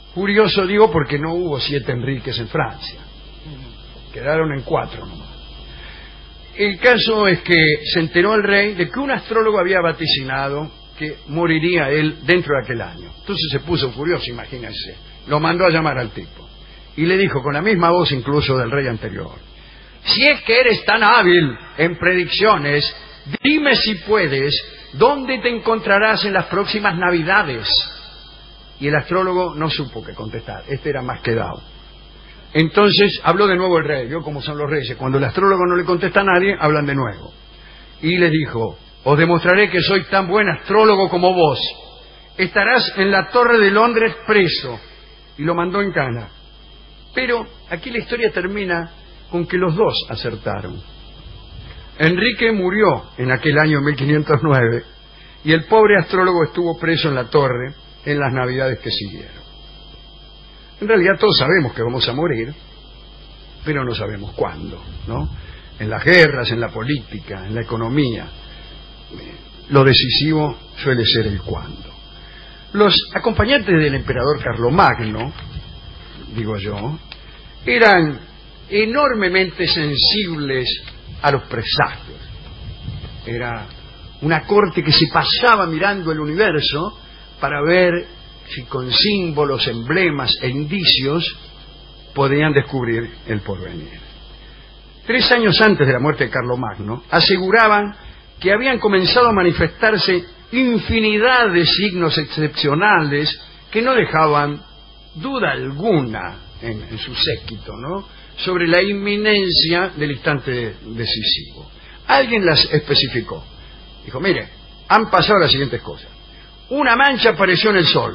Curioso, digo, porque no hubo 7 Enriques en Francia. Quedaron en 4 nomás. El caso es que se enteró el rey de que un astrólogo había vaticinado que moriría él dentro de aquel año. Entonces se puso furioso, imagínense. Lo mandó a llamar al tipo. Y le dijo, con la misma voz incluso del rey anterior: si es que eres tan hábil en predicciones, dime si puedes, ¿dónde te encontrarás en las próximas Navidades? Y el astrólogo no supo qué contestar. Este era más quedado. Entonces habló de nuevo el rey. Vio cómo son los reyes. Cuando el astrólogo no le contesta a nadie, hablan de nuevo. Y le dijo: os demostraré que soy tan buen astrólogo como vos. Estarás en la Torre de Londres preso. Y lo mandó en cana. Pero aquí la historia termina con que los dos acertaron. Enrique murió en aquel año 1509 y el pobre astrólogo estuvo preso en la torre en las Navidades que siguieron. En realidad todos sabemos que vamos a morir, pero no sabemos cuándo, ¿no? En las guerras, en la política, en la economía, lo decisivo suele ser el cuándo. Los acompañantes del emperador Carlomagno, digo yo, eran enormemente sensibles a los presagios. Era una corte que se pasaba mirando el universo para ver si con símbolos, emblemas e indicios podían descubrir el porvenir. 3 años antes de la muerte de Carlomagno, aseguraban que habían comenzado a manifestarse infinidad de signos excepcionales que no dejaban duda alguna en su séquito, ¿no?, sobre la inminencia del instante decisivo. Alguien las especificó. Dijo: mire, han pasado las siguientes cosas. Una mancha apareció en el sol.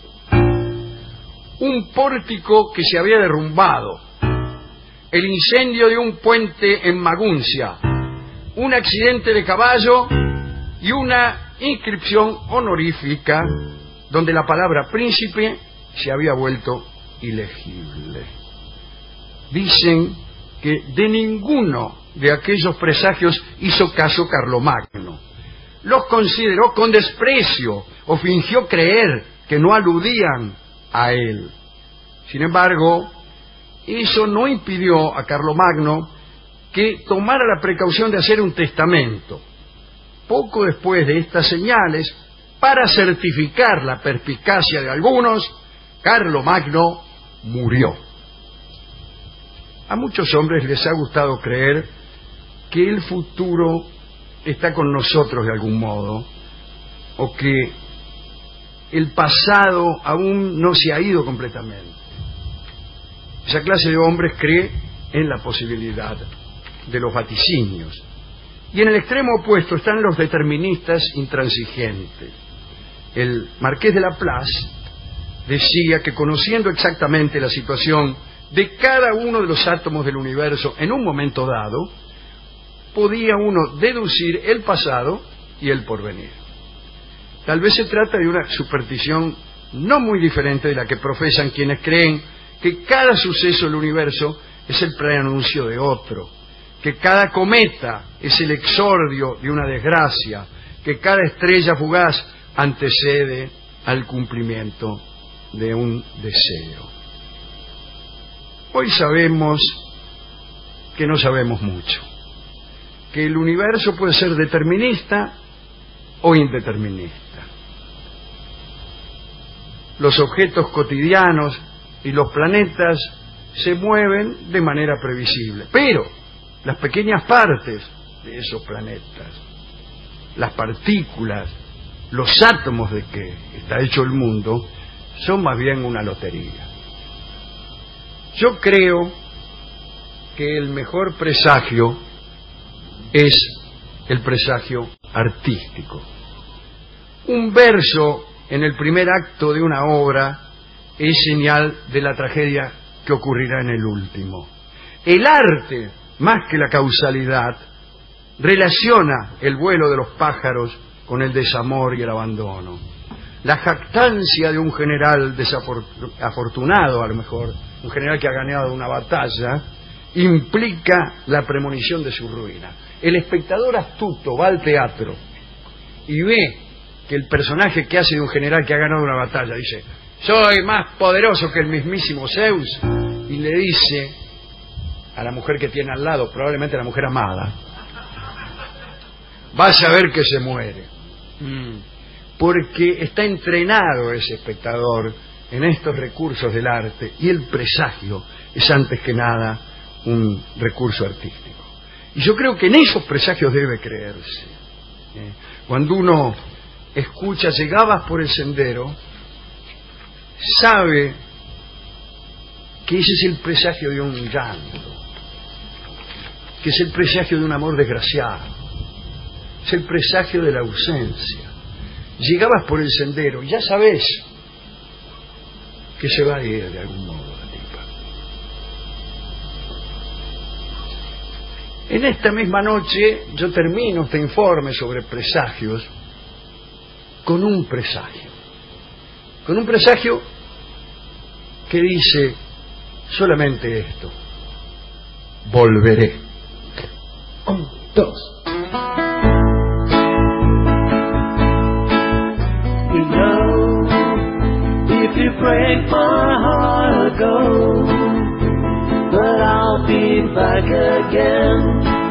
Un pórtico que se había derrumbado. El incendio de un puente en Maguncia. Un accidente de caballo y una inscripción honorífica donde la palabra príncipe se había vuelto ilegible. Dicen que de ninguno de aquellos presagios hizo caso Carlomagno. Los consideró con desprecio o fingió creer que no aludían a él. Sin embargo, eso no impidió a Carlomagno que tomara la precaución de hacer un testamento. Poco después de estas señales, para certificar la perspicacia de algunos, Carlomagno murió. A muchos hombres les ha gustado creer que el futuro está con nosotros de algún modo, o que el pasado aún no se ha ido completamente. Esa clase de hombres cree en la posibilidad de los vaticinios. Y en el extremo opuesto están los deterministas intransigentes. El marqués de Laplace decía que, conociendo exactamente la situación de cada uno de los átomos del universo en un momento dado, podía uno deducir el pasado y el porvenir. Tal vez se trata de una superstición no muy diferente de la que profesan quienes creen que cada suceso del universo es el preanuncio de otro, que cada cometa es el exordio de una desgracia, que cada estrella fugaz antecede al cumplimiento de un deseo. Hoy sabemos que no sabemos mucho, que el universo puede ser determinista o indeterminista. Los objetos cotidianos y los planetas se mueven de manera previsible, pero las pequeñas partes de esos planetas, las partículas, los átomos de que está hecho el mundo, son más bien una lotería. Yo creo que el mejor presagio es el presagio artístico. Un verso en el primer acto de una obra es señal de la tragedia que ocurrirá en el último. El arte, más que la causalidad, relaciona el vuelo de los pájaros con el desamor y el abandono. La jactancia de un general afortunado, a lo mejor, un general que ha ganado una batalla, implica la premonición de su ruina. El espectador astuto va al teatro y ve que el personaje que hace de un general que ha ganado una batalla dice: soy más poderoso que el mismísimo Zeus, y le dice a la mujer que tiene al lado, probablemente la mujer amada, vas a ver que se muere. Porque está entrenado ese espectador en estos recursos del arte, y el presagio es antes que nada un recurso artístico. Y yo creo que en esos presagios debe creerse. Cuando uno escucha llegabas por el sendero, sabe que ese es el presagio de un llanto, que es el presagio de un amor desgraciado, es el presagio de la ausencia. Llegabas por el sendero y ya sabes que se va a ir de algún modo la tipa. En esta misma noche yo termino este informe sobre presagios con un presagio que dice solamente esto: volveré. 1, 2. You break my heart, I'll go, but I'll be back again.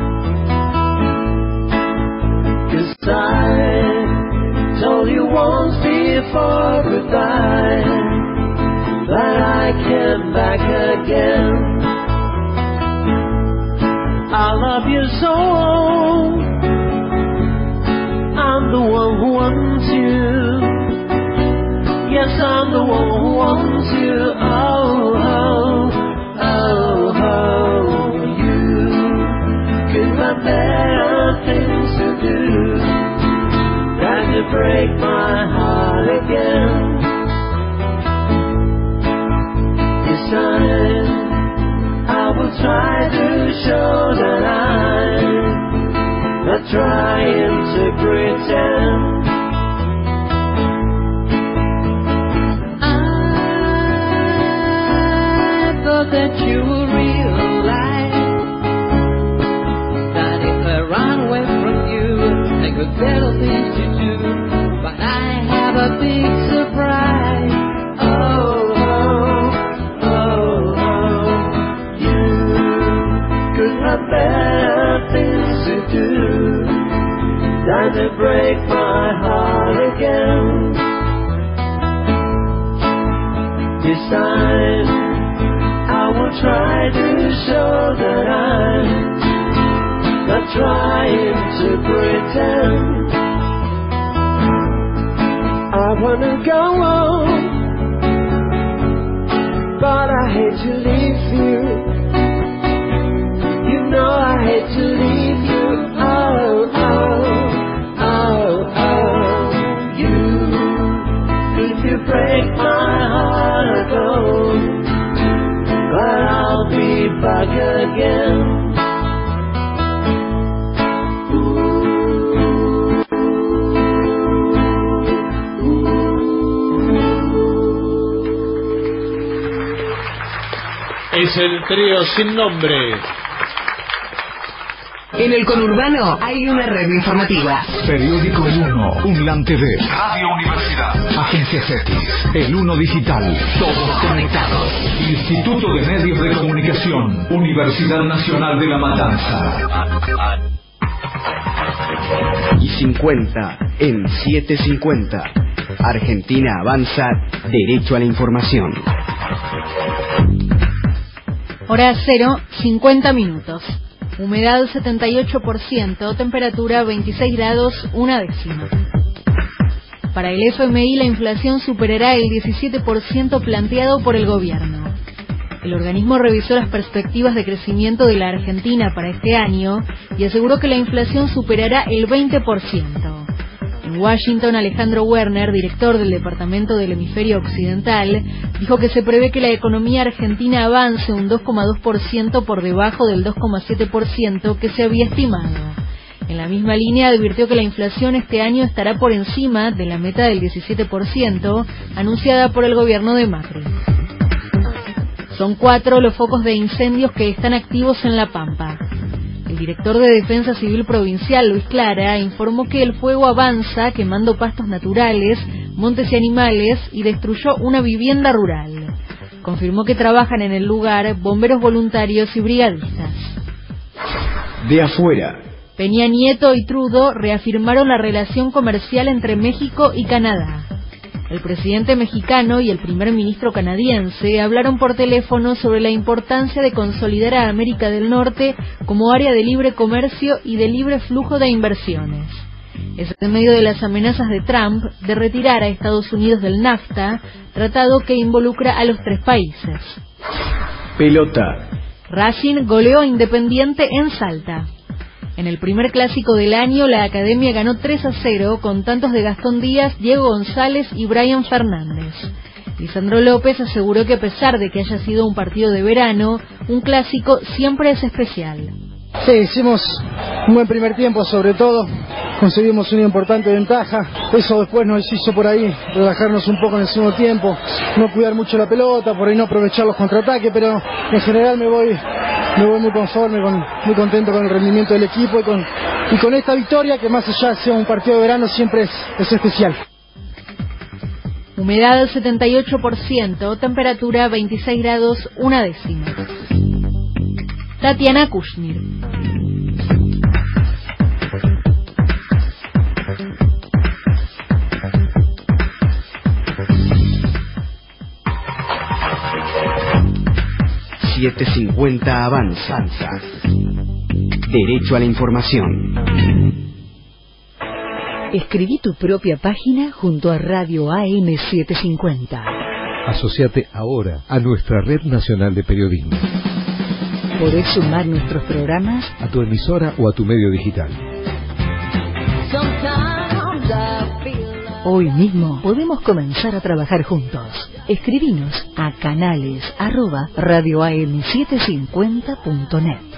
'Cause I told you once before goodbye that I came back again. I love you so, I'm the one who wants you. Yes, I'm the one who wants you. Oh, oh, oh, oh. You could have better things to do than to break my heart again. This time I will try to show that I'm not trying to pretend. That you will realize that if I run away from you, I could better things to do, but I have a big surprise. Oh, oh, oh, oh. You could have better things to do than to break my heart again. This time I will try to show that I'm not trying to pretend. I wanna go on, but I hate to leave you. You know I hate to leave you. Oh, oh, oh, oh. You, if you break my heart, I'll go, but I'll be back again. Es el trío sin nombre. En el conurbano hay una red informativa. Periódico El Uno, Unlan TV, Radio Universidad, Agencias X, El Uno Digital, Todos conectados. Instituto de Medios de Comunicación, Universidad Nacional de La Matanza. Y 50 en 750. Argentina avanza, derecho a la información. Hora 0, 50 minutos. Humedad 78%, temperatura 26 grados, 1 décima. Para el FMI la inflación superará el 17% planteado por el gobierno. El organismo revisó las perspectivas de crecimiento de la Argentina para este año y aseguró que la inflación superará el 20%. En Washington, Alejandro Werner, director del Departamento del Hemisferio Occidental, dijo que se prevé que la economía argentina avance un 2,2% por debajo del 2,7% que se había estimado. En la misma línea advirtió que la inflación este año estará por encima de la meta del 17% anunciada por el gobierno de Macri. Son 4 los focos de incendios que están activos en La Pampa. El director de Defensa Civil Provincial, Luis Clara, informó que el fuego avanza quemando pastos naturales, montes y animales y destruyó una vivienda rural. Confirmó que trabajan en el lugar bomberos voluntarios y brigadistas. De afuera. Peña Nieto y Trudeau reafirmaron la relación comercial entre México y Canadá. El presidente mexicano y el primer ministro canadiense hablaron por teléfono sobre la importancia de consolidar a América del Norte como área de libre comercio y de libre flujo de inversiones. Es en medio de las amenazas de Trump de retirar a Estados Unidos del NAFTA, tratado que involucra a los 3 países. Pelota. Racing goleó a Independiente en Salta. En el primer clásico del año, la Academia ganó 3-0 con tantos de Gastón Díaz, Diego González y Brian Fernández. Lisandro López aseguró que a pesar de que haya sido un partido de verano, un clásico siempre es especial. Sí, hicimos un buen primer tiempo, sobre todo conseguimos una importante ventaja. Eso después nos hizo por ahí relajarnos un poco en el segundo tiempo, no cuidar mucho la pelota, por ahí no aprovechar los contraataques, pero en general me voy muy conforme, muy contento con el rendimiento del equipo y con esta victoria, que más allá de ser un partido de verano siempre es especial. Humedad 78%, temperatura 26 grados 1 décima. Tatiana Kushner. ...750 Avanza. Derecho a la información. Escribí tu propia página junto a Radio AM750. Asociate ahora a nuestra Red Nacional de Periodismo. Podés sumar nuestros programas a tu emisora o a tu medio digital. Hoy mismo podemos comenzar a trabajar juntos. Escribinos a canales@radioam750.net.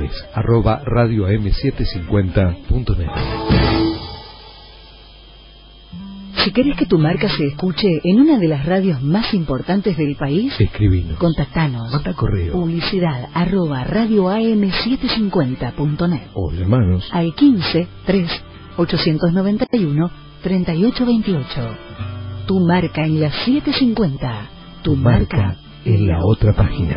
Canales@radioam750.net. Si querés que tu marca se escuche en una de las radios más importantes del país, escribinos, contactanos, manda correo, publicidad@radioam750.net o llamanos al 15 3 891 3828. Tu marca en la 750. Tu marca en la otra página.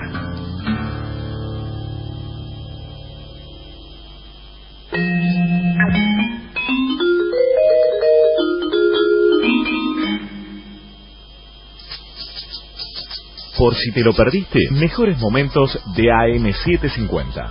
Por si te lo perdiste, mejores momentos de AM750.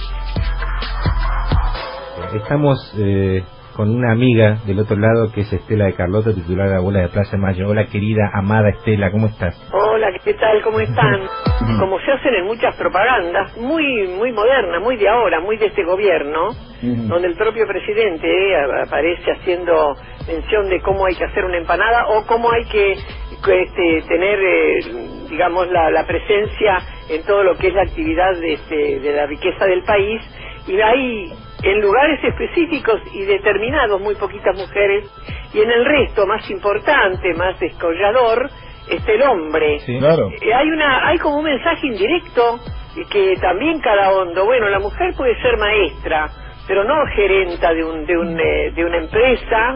Estamos con una amiga del otro lado que es Estela de Carlotto, titular de Abuela de Plaza de Mayo. Hola, querida, amada Estela, ¿cómo estás? Hola, ¿qué tal? ¿Cómo están? Como se hacen en muchas propagandas, muy modernas, muy de ahora, muy de este gobierno, donde el propio presidente aparece haciendo mención de cómo hay que hacer una empanada o cómo hay que tener, digamos, la presencia en todo lo que es la actividad de la riqueza del país, y hay en lugares específicos y determinados muy poquitas mujeres, y en el resto, más importante, más descollador, el hombre. Sí, claro. Hay como un mensaje indirecto que también cada hondo. Bueno, la mujer puede ser maestra, pero no gerenta de una empresa.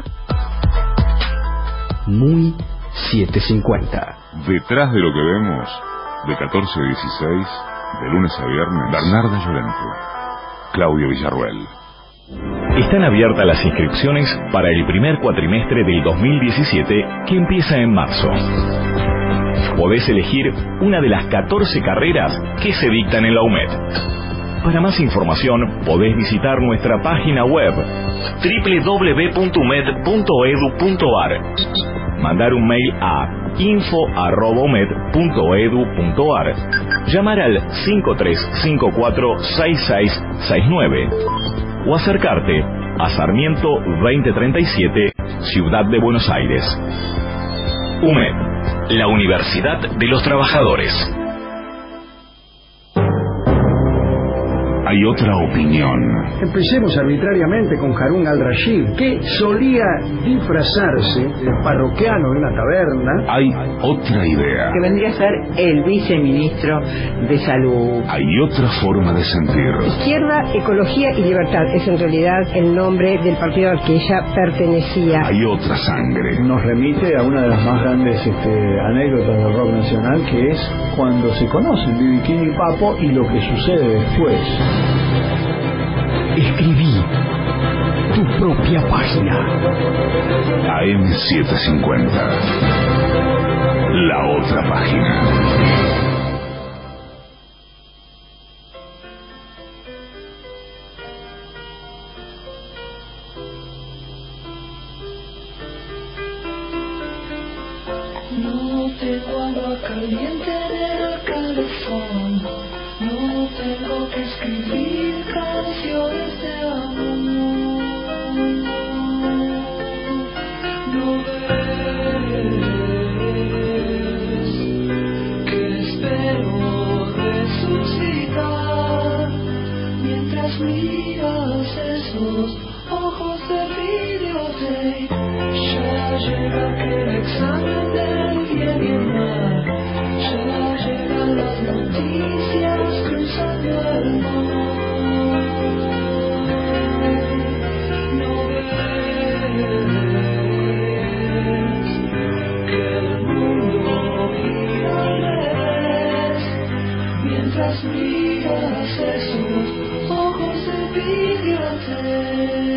Muy 750. Detrás de lo que vemos, de 14 a 16, de lunes a viernes, Bernarda Llorente, Claudio Villarruel. Están abiertas las inscripciones para el primer cuatrimestre del 2017, que empieza en marzo. Podés elegir una de las 14 carreras que se dictan en la UMED. Para más información, podés visitar nuestra página web www.umed.edu.ar, mandar un mail a info@umed.edu.ar, llamar al 5354-6669 o acercarte a Sarmiento 2037, Ciudad de Buenos Aires. UMED, la Universidad de los Trabajadores. hay otra opinión. Empecemos arbitrariamente con Harun al-Rashid, que solía disfrazarse de parroquiano de una taberna. Hay otra idea. Que vendría a ser el viceministro de Salud. Hay otra forma de sentir. Izquierda, Ecología y Libertad es en realidad el nombre del partido al que ella pertenecía. Hay otra sangre. Nos remite a una de las más grandes anécdotas del rock nacional, que es cuando se conocen B.B. King y Papo y lo que sucede después. Escribí tu propia página. AM750. La otra página. No tengo agua caliente en el calefón, no tengo que escribir canciones de amor. No ves que espero resucitar mientras miras esos ojos de videotape. Ya llega aquel examen del bien y el mal, ya llegan las noticias cruzando el mar. No ves que el mundo gira al revés mientras miras esos ojos de videotape.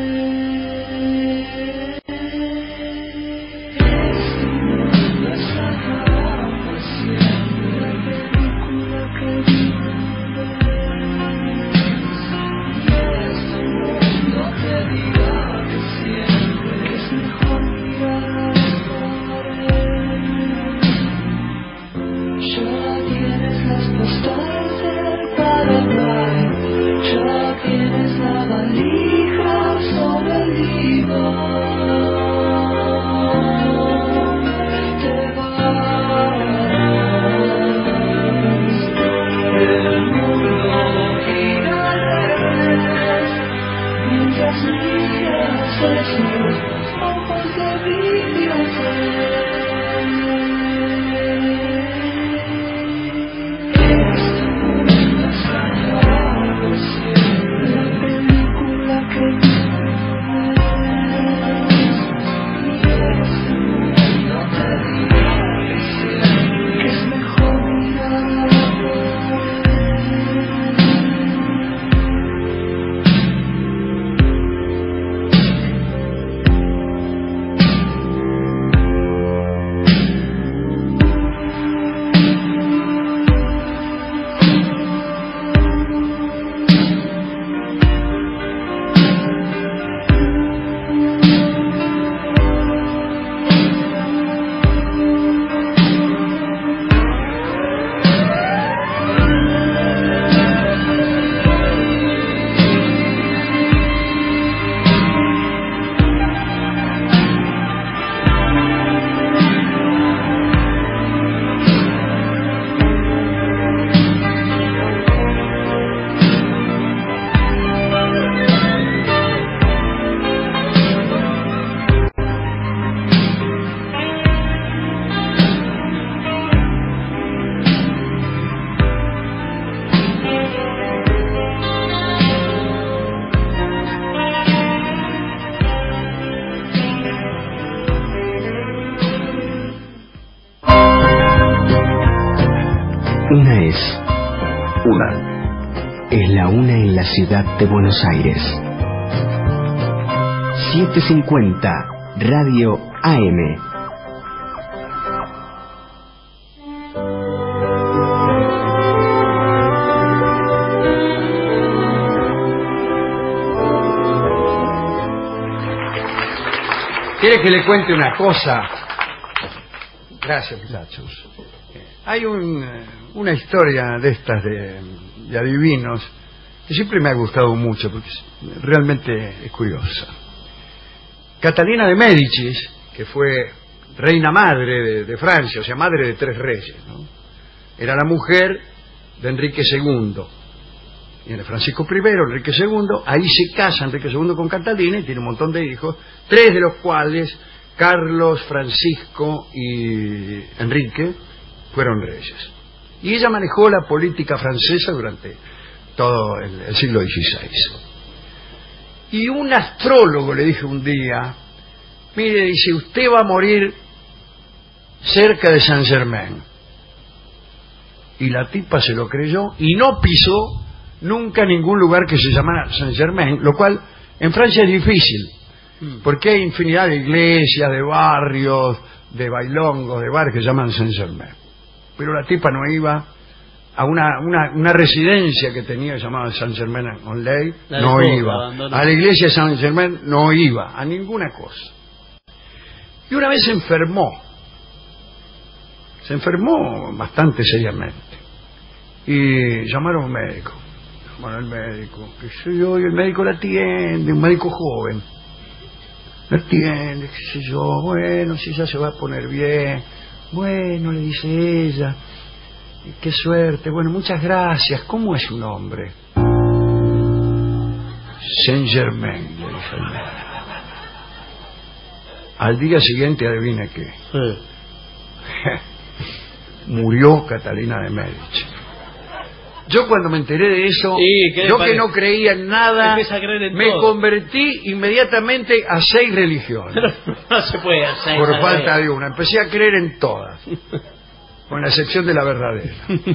Es la una en la ciudad de Buenos Aires. 750 Radio AM. ¿Quiere que le cuente una cosa? Gracias, muchachos. Hay una historia de estas de adivinos que siempre me ha gustado mucho porque realmente es curiosa. Catalina de Médicis, que fue reina madre de Francia, o sea, madre de 3 reyes, ¿no? Era la mujer de Enrique II. viene Francisco I, Enrique II, ahí se casa Enrique II con Catalina y tiene un montón de hijos, 3 de los cuales, Carlos, Francisco y Enrique, fueron reyes. Y ella manejó la política francesa durante todo el siglo XVI. Y un astrólogo le dijo un día, mire, dice, usted va a morir cerca de Saint-Germain. Y la tipa se lo creyó y no pisó nunca ningún lugar que se llamara Saint-Germain, lo cual en Francia es difícil, porque hay infinidad de iglesias, de barrios, de bailongos, de bares que se llaman Saint-Germain. Pero la tipa no iba a una residencia que tenía llamada Saint-Germain-en-Laye, no iba. A la iglesia de Saint-Germain no iba, a ninguna cosa. Y una vez se enfermó bastante seriamente. Y llamaron a un médico. Llamaron al médico, que sé yo, y el médico la atiende, un médico joven. La atiende, qué sé yo, bueno, si ella se va a poner bien. Bueno, le dice ella, qué suerte, bueno, muchas gracias. ¿Cómo es su nombre? Saint-Germain, le dice el médico. Al día siguiente, adivina qué. Sí. Murió Catalina de Medici. Yo cuando me enteré de eso, yo que no creía en nada, me convertí inmediatamente a 6 religiones. No se puede hacer. Por falta de una. Empecé a creer en todas, con la excepción de la verdadera.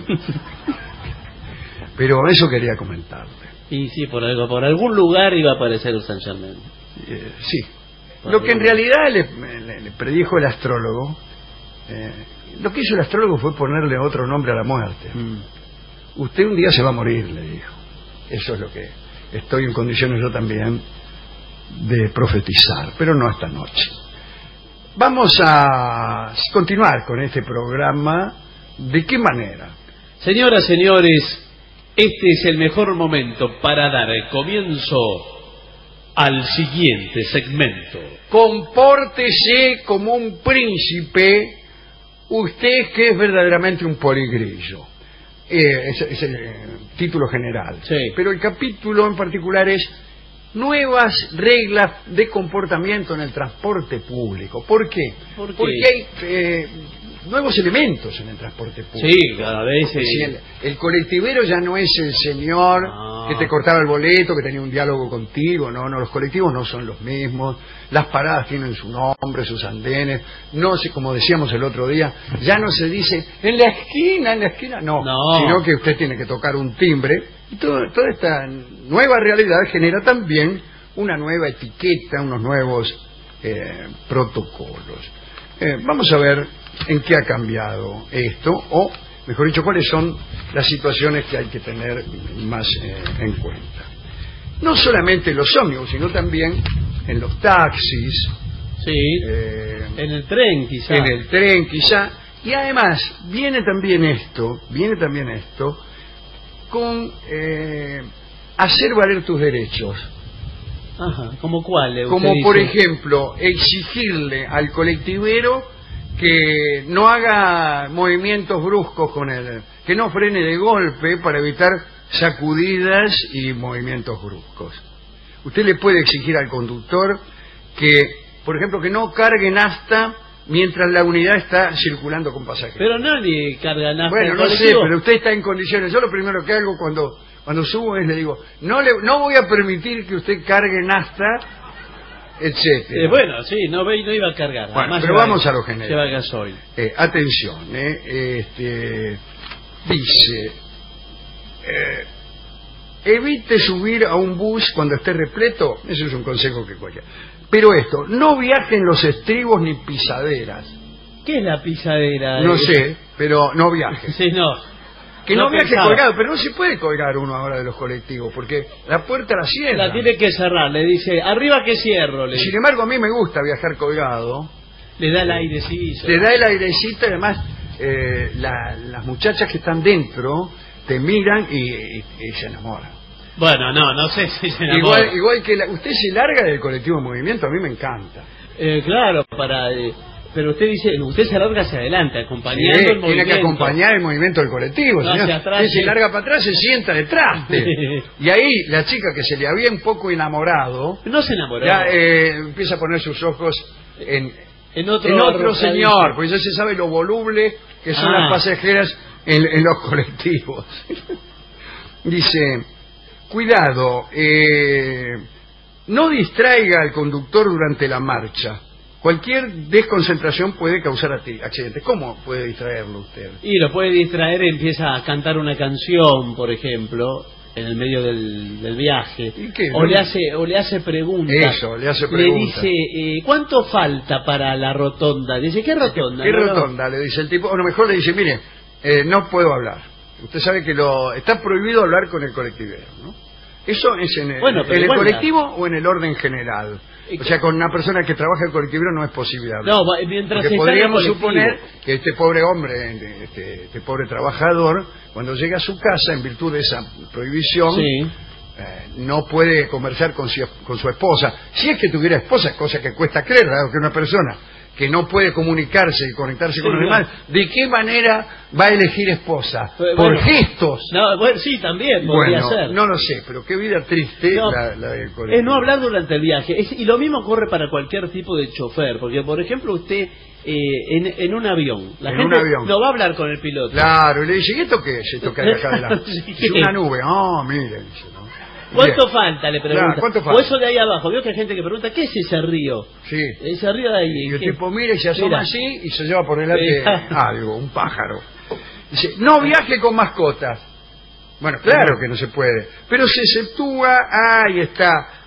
Pero eso quería comentarte. Y sí, por algún lugar iba a aparecer el Saint-Germain. Sí. Lo que en realidad le predijo el astrólogo, lo que hizo el astrólogo fue ponerle otro nombre a la muerte. Usted un día se va a morir, le dijo. Eso es lo que estoy en condiciones yo también de profetizar, pero no esta noche. Vamos a continuar con este programa. ¿De qué manera? Señoras, señores, este es el mejor momento para dar el comienzo al siguiente segmento. Compórtese como un príncipe, usted que es verdaderamente un poligrillo. Es el título general. Sí. Pero el capítulo en particular es nuevas reglas de comportamiento en el transporte público. ¿Por qué? Porque hay nuevos elementos en el transporte público. Sí, cada vez. El colectivero ya no es el señor que te cortaba el boleto, que tenía un diálogo contigo. No, los colectivos no son los mismos. Las paradas tienen su nombre, sus andenes. No sé, como decíamos el otro día, ya no se dice en la esquina, no. Sino que usted tiene que tocar un timbre. Y toda esta nueva realidad genera también una nueva etiqueta, unos nuevos protocolos. Vamos a ver en qué ha cambiado esto, o mejor dicho, cuáles son las situaciones que hay que tener más en cuenta. No solamente en los ómnibus, sino también en los taxis. Sí, en el tren quizá. En el tren quizá. Y además viene también esto con hacer valer tus derechos. Ajá, ¿como cuál? Como por ejemplo, exigirle al colectivero que no haga movimientos bruscos que no frene de golpe para evitar sacudidas y movimientos bruscos. Usted le puede exigir al conductor que, por ejemplo, que no cargue nafta mientras la unidad está circulando con pasajeros. Pero nadie carga nafta. Bueno, no sé, pero usted está en condiciones. Yo lo primero que hago cuando subo es le digo, no voy a permitir que usted cargue nafta, etcétera. Bueno, sí, no iba a cargar. Bueno, pero vamos a lo general. Lleva gasoil. Atención, dice, evite subir a un bus cuando esté repleto. Eso es un consejo que cualquiera. Pero no viaje en los estribos ni pisaderas. ¿Qué es la pisadera? No sé, pero no viaje. Sí, no. Que no viaje colgado, pero no se puede colgar uno ahora de los colectivos, porque la puerta la cierra. La tiene que cerrar, le dice, arriba que cierro. Sin embargo, a mí me gusta viajar colgado. Le da el airecito. Le da el airecito, además, las muchachas que están dentro te miran y se enamoran. Bueno, no sé si se enamoran. Igual que usted se larga del colectivo en movimiento, a mí me encanta. Claro, para Pero usted se larga hacia adelante, acompañando el movimiento. Tiene que acompañar el movimiento del colectivo. No, hacia atrás, se larga para atrás, se sienta detrás. Y ahí la chica que se le había un poco enamorado... No se enamoró. Ya empieza a poner sus ojos en otro señor, porque ya se sabe lo voluble que son las pasajeras en los colectivos. Dice, cuidado, no distraiga al conductor durante la marcha. Cualquier desconcentración puede causar accidentes. ¿Cómo puede distraerlo usted? Y lo puede distraer, empieza a cantar una canción, por ejemplo, en el medio del viaje. ¿Y qué? O le hace preguntas. Eso, le hace preguntas. Le dice, ¿cuánto falta para la rotonda? Dice, ¿qué rotonda? ¿Qué rotonda? Le dice el tipo. O a lo mejor le dice, mire, no puedo hablar. Usted sabe que está prohibido hablar con el colectivero, ¿no? Eso es en el colectivo o en el orden general. O sea, con una persona que trabaja en el colectivo no es posible hablar. No, mientras porque podríamos suponer que este pobre hombre, este pobre trabajador, cuando llega a su casa, en virtud de esa prohibición, no puede conversar con su esposa. Si es que tuviera esposa, cosa que cuesta creer, dado que una persona que no puede comunicarse y conectarse con los demás, ¿de qué manera va a elegir esposa? ¿Por gestos? No, sí, también podría ser. No lo sé, pero qué vida triste la del colectivo. Es no hablar durante el viaje. Y lo mismo ocurre para cualquier tipo de chofer, porque, por ejemplo, usted en un avión, la gente no va a hablar con el piloto. Claro, y le dice, ¿y esto qué es? Esto que hay acá adelante. Es una nube. Miren, dice, ¿no? ¿Cuánto falta? Le pregunta. Claro, ¿cuánto falta? O eso de ahí abajo. Veo que hay gente que pregunta, ¿qué es ese río? Sí. Ese río de ahí. Y el tipo mira y se asoma así y se lleva por delante algo, un pájaro. Dice, no viaje con mascotas. Bueno, claro que no se puede. Pero se exceptúa, ahí está,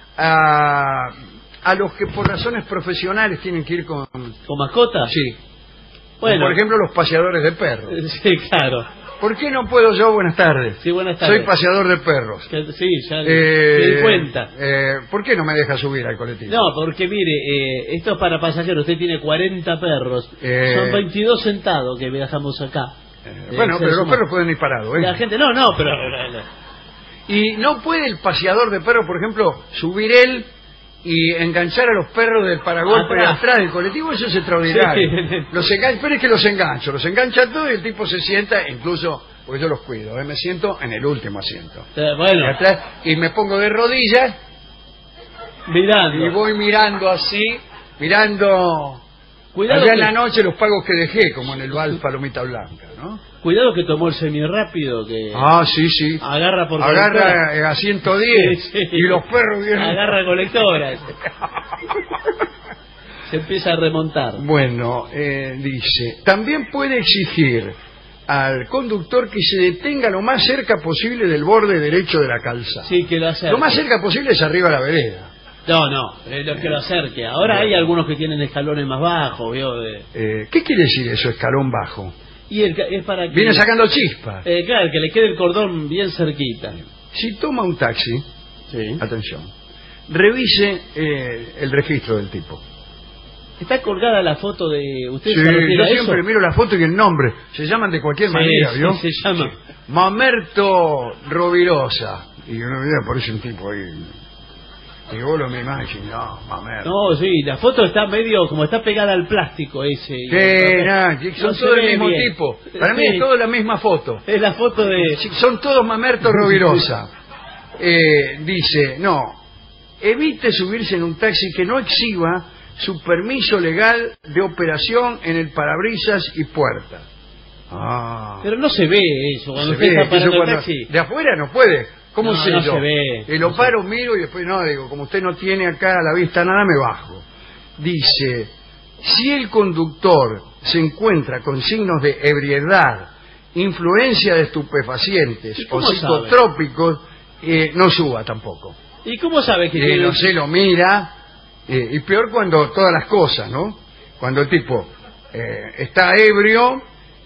a los que por razones profesionales tienen que ir con... ¿Con mascotas? Sí. Bueno. Por ejemplo, los paseadores de perros. Sí, claro. ¿Por qué no puedo yo? Buenas tardes. Sí, buenas tardes. Soy paseador de perros. Sí, ya me di cuenta. ¿Por qué no me deja subir al colectivo? No, porque mire, esto es para pasajeros. Usted tiene 40 perros. Son 22 sentados que viajamos acá. Bueno, pero los perros pueden ir parados, ¿eh? La gente, no, pero... Y no puede el paseador de perros, por ejemplo, subir él y enganchar a los perros del paragolpe atrás del colectivo. Eso es extraordinario. Sí. Pero es que los engancha todo y el tipo se sienta, incluso, porque yo los cuido, me siento en el último asiento. Bueno. Atrás, y me pongo de rodillas mirando. Y voy mirando así, mirando allá en la noche los pagos que dejé, como en el Val Palomita Blanca, ¿no? Cuidado que tomó el semirápido que... Sí. Agarra a 110 y los perros vienen... Agarra colectoras. Se empieza a remontar. Bueno, dice, también puede exigir al conductor que se detenga lo más cerca posible del borde derecho de la calzada. Sí, que lo acerque. Lo más cerca posible es arriba de la vereda. No, que lo acerque. Ahora hay algunos que tienen escalones más bajos, ¿vio? ¿Qué quiere decir eso, escalón bajo? Y es para que... Viene sacando chispas. Claro, que le quede el cordón bien cerquita. Si toma un taxi, atención, revise el registro del tipo. Está colgada la foto de... ¿Usted sí, yo siempre miro la foto y el nombre. Se llaman de cualquier manera, ¿vio? Sí, se llama. Mamerto Rovirosa. Y uno mira, aparece un tipo ahí... Y vos lo me imagino, no, Mamerto. No, sí, la foto está medio, como está pegada al plástico ese. Son todos del mismo tipo. Para mí es todo la misma foto. Es la foto de... Son todos Mamerto Rovirosa. Dice, no, evite subirse en un taxi que no exhiba su permiso legal de operación en el parabrisas y puerta. Pero no se ve eso cuando usted está parando el taxi. De afuera no puede. ¿Cómo sé yo? Se ve. Lo paro, miro y después digo, como usted no tiene acá a la vista nada, me bajo. Dice, si el conductor se encuentra con signos de ebriedad, influencia de estupefacientes o psicotrópicos, no suba tampoco. ¿Y cómo sabe que tiene? No sé, lo mira, y peor cuando todas las cosas, ¿no? Cuando el tipo está ebrio,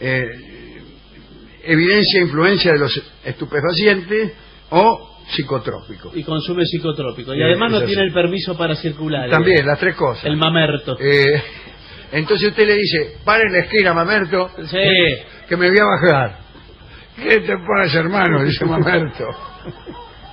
evidencia influencia de los estupefacientes o psicotrópico. Y consume psicotrópico. Y además no tiene el permiso para circular. También, las tres cosas. El Mamerto. Entonces usted le dice, para en la esquina, Mamerto, sí, que me voy a bajar. ¿Qué te pasa, hermano? Dice Mamerto.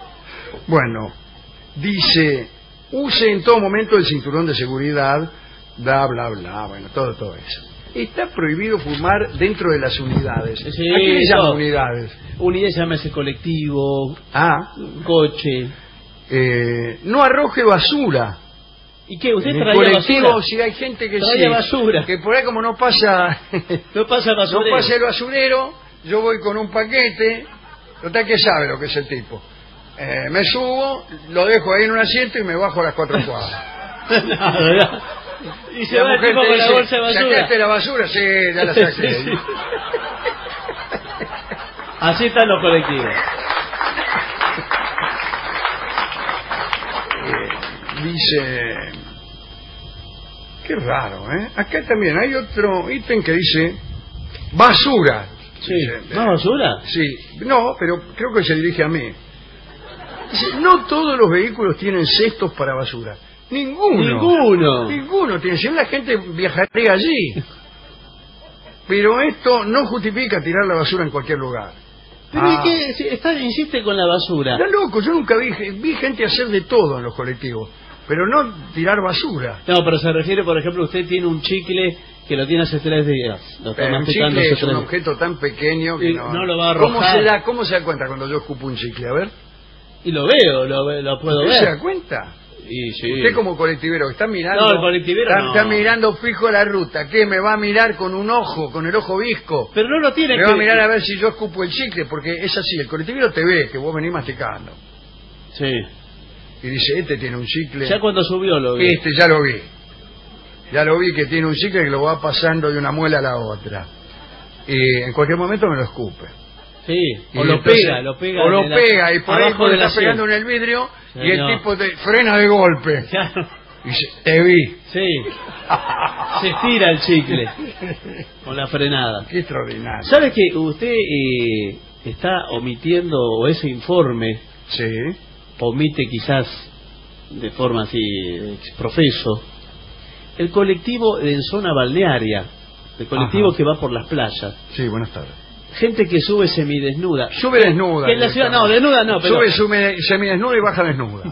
Bueno, dice, use en todo momento el cinturón de seguridad bla, bla, bla, bueno, todo eso. Está prohibido fumar dentro de las unidades. Sí, ¿A qué le llaman unidades? Unidades se llama ese colectivo, coche. No arroje basura. ¿Y qué? ¿Usted en el traía colectivo, basura? si hay gente que traía basura. Que por ahí como no pasa no pasa el basurero. No pasa el basurero, yo voy con un paquete, total que sabe lo que es el tipo. Me subo, lo dejo ahí en un asiento y me bajo a las 4 cuadras. Y se va el tipo con la bolsa de basura. ¿Sacaste la basura? Sí, ya la saqué. Sí. Así están los colectivos. Dice... Qué raro, ¿eh? Acá también hay otro ítem que dice... Basura. Sí. ¿Más basura? Sí. No, pero creo que se dirige a mí. Dice, no todos los vehículos tienen cestos para basura. Ninguno tiene. Si no, la gente viajaría allí. Pero esto no justifica tirar la basura en cualquier lugar. Pero ¿y qué? Insiste con la basura. Está loco, yo nunca vi gente hacer de todo en los colectivos, pero no tirar basura. No, pero se refiere, por ejemplo, usted tiene un chicle que lo tiene hace 3 días. Lo está un chicle es un objeto tan pequeño que no lo va a arrojar. ¿Cómo se da cuenta cuando yo escupo un chicle? A ver. Y lo veo, lo puedo ver. ¿Usted se da cuenta? Y sí. Usted como colectivero que está mirando. No, el colectivero está mirando fijo la ruta. ¿Qué? Me va a mirar con un ojo, con el ojo visco. Pero no lo tiene. Me va a mirar a ver si yo escupo el chicle, porque es así. El colectivero te ve que vos venís masticando. Sí. Y dice, este tiene un chicle. Ya cuando subió lo vi. Ya lo vi. Ya lo vi que tiene un chicle que lo va pasando de una muela a la otra. Y en cualquier momento me lo escupe. Sí, o lo pega. O lo pega, y por ahí le está pegando en el vidrio, y el tipo frena de golpe. Claro. Y dice, te vi. Sí. Se estira el chicle con la frenada. Qué extraordinario. ¿Sabe que usted está omitiendo, o ese informe omite quizás de forma así profeso, el colectivo en zona balnearia, el colectivo que va por las playas? Sí, buenas tardes. Gente que sube semidesnuda. Sube desnuda. Que en la ciudad, no, desnuda no, pero... Sube semidesnuda y baja desnuda.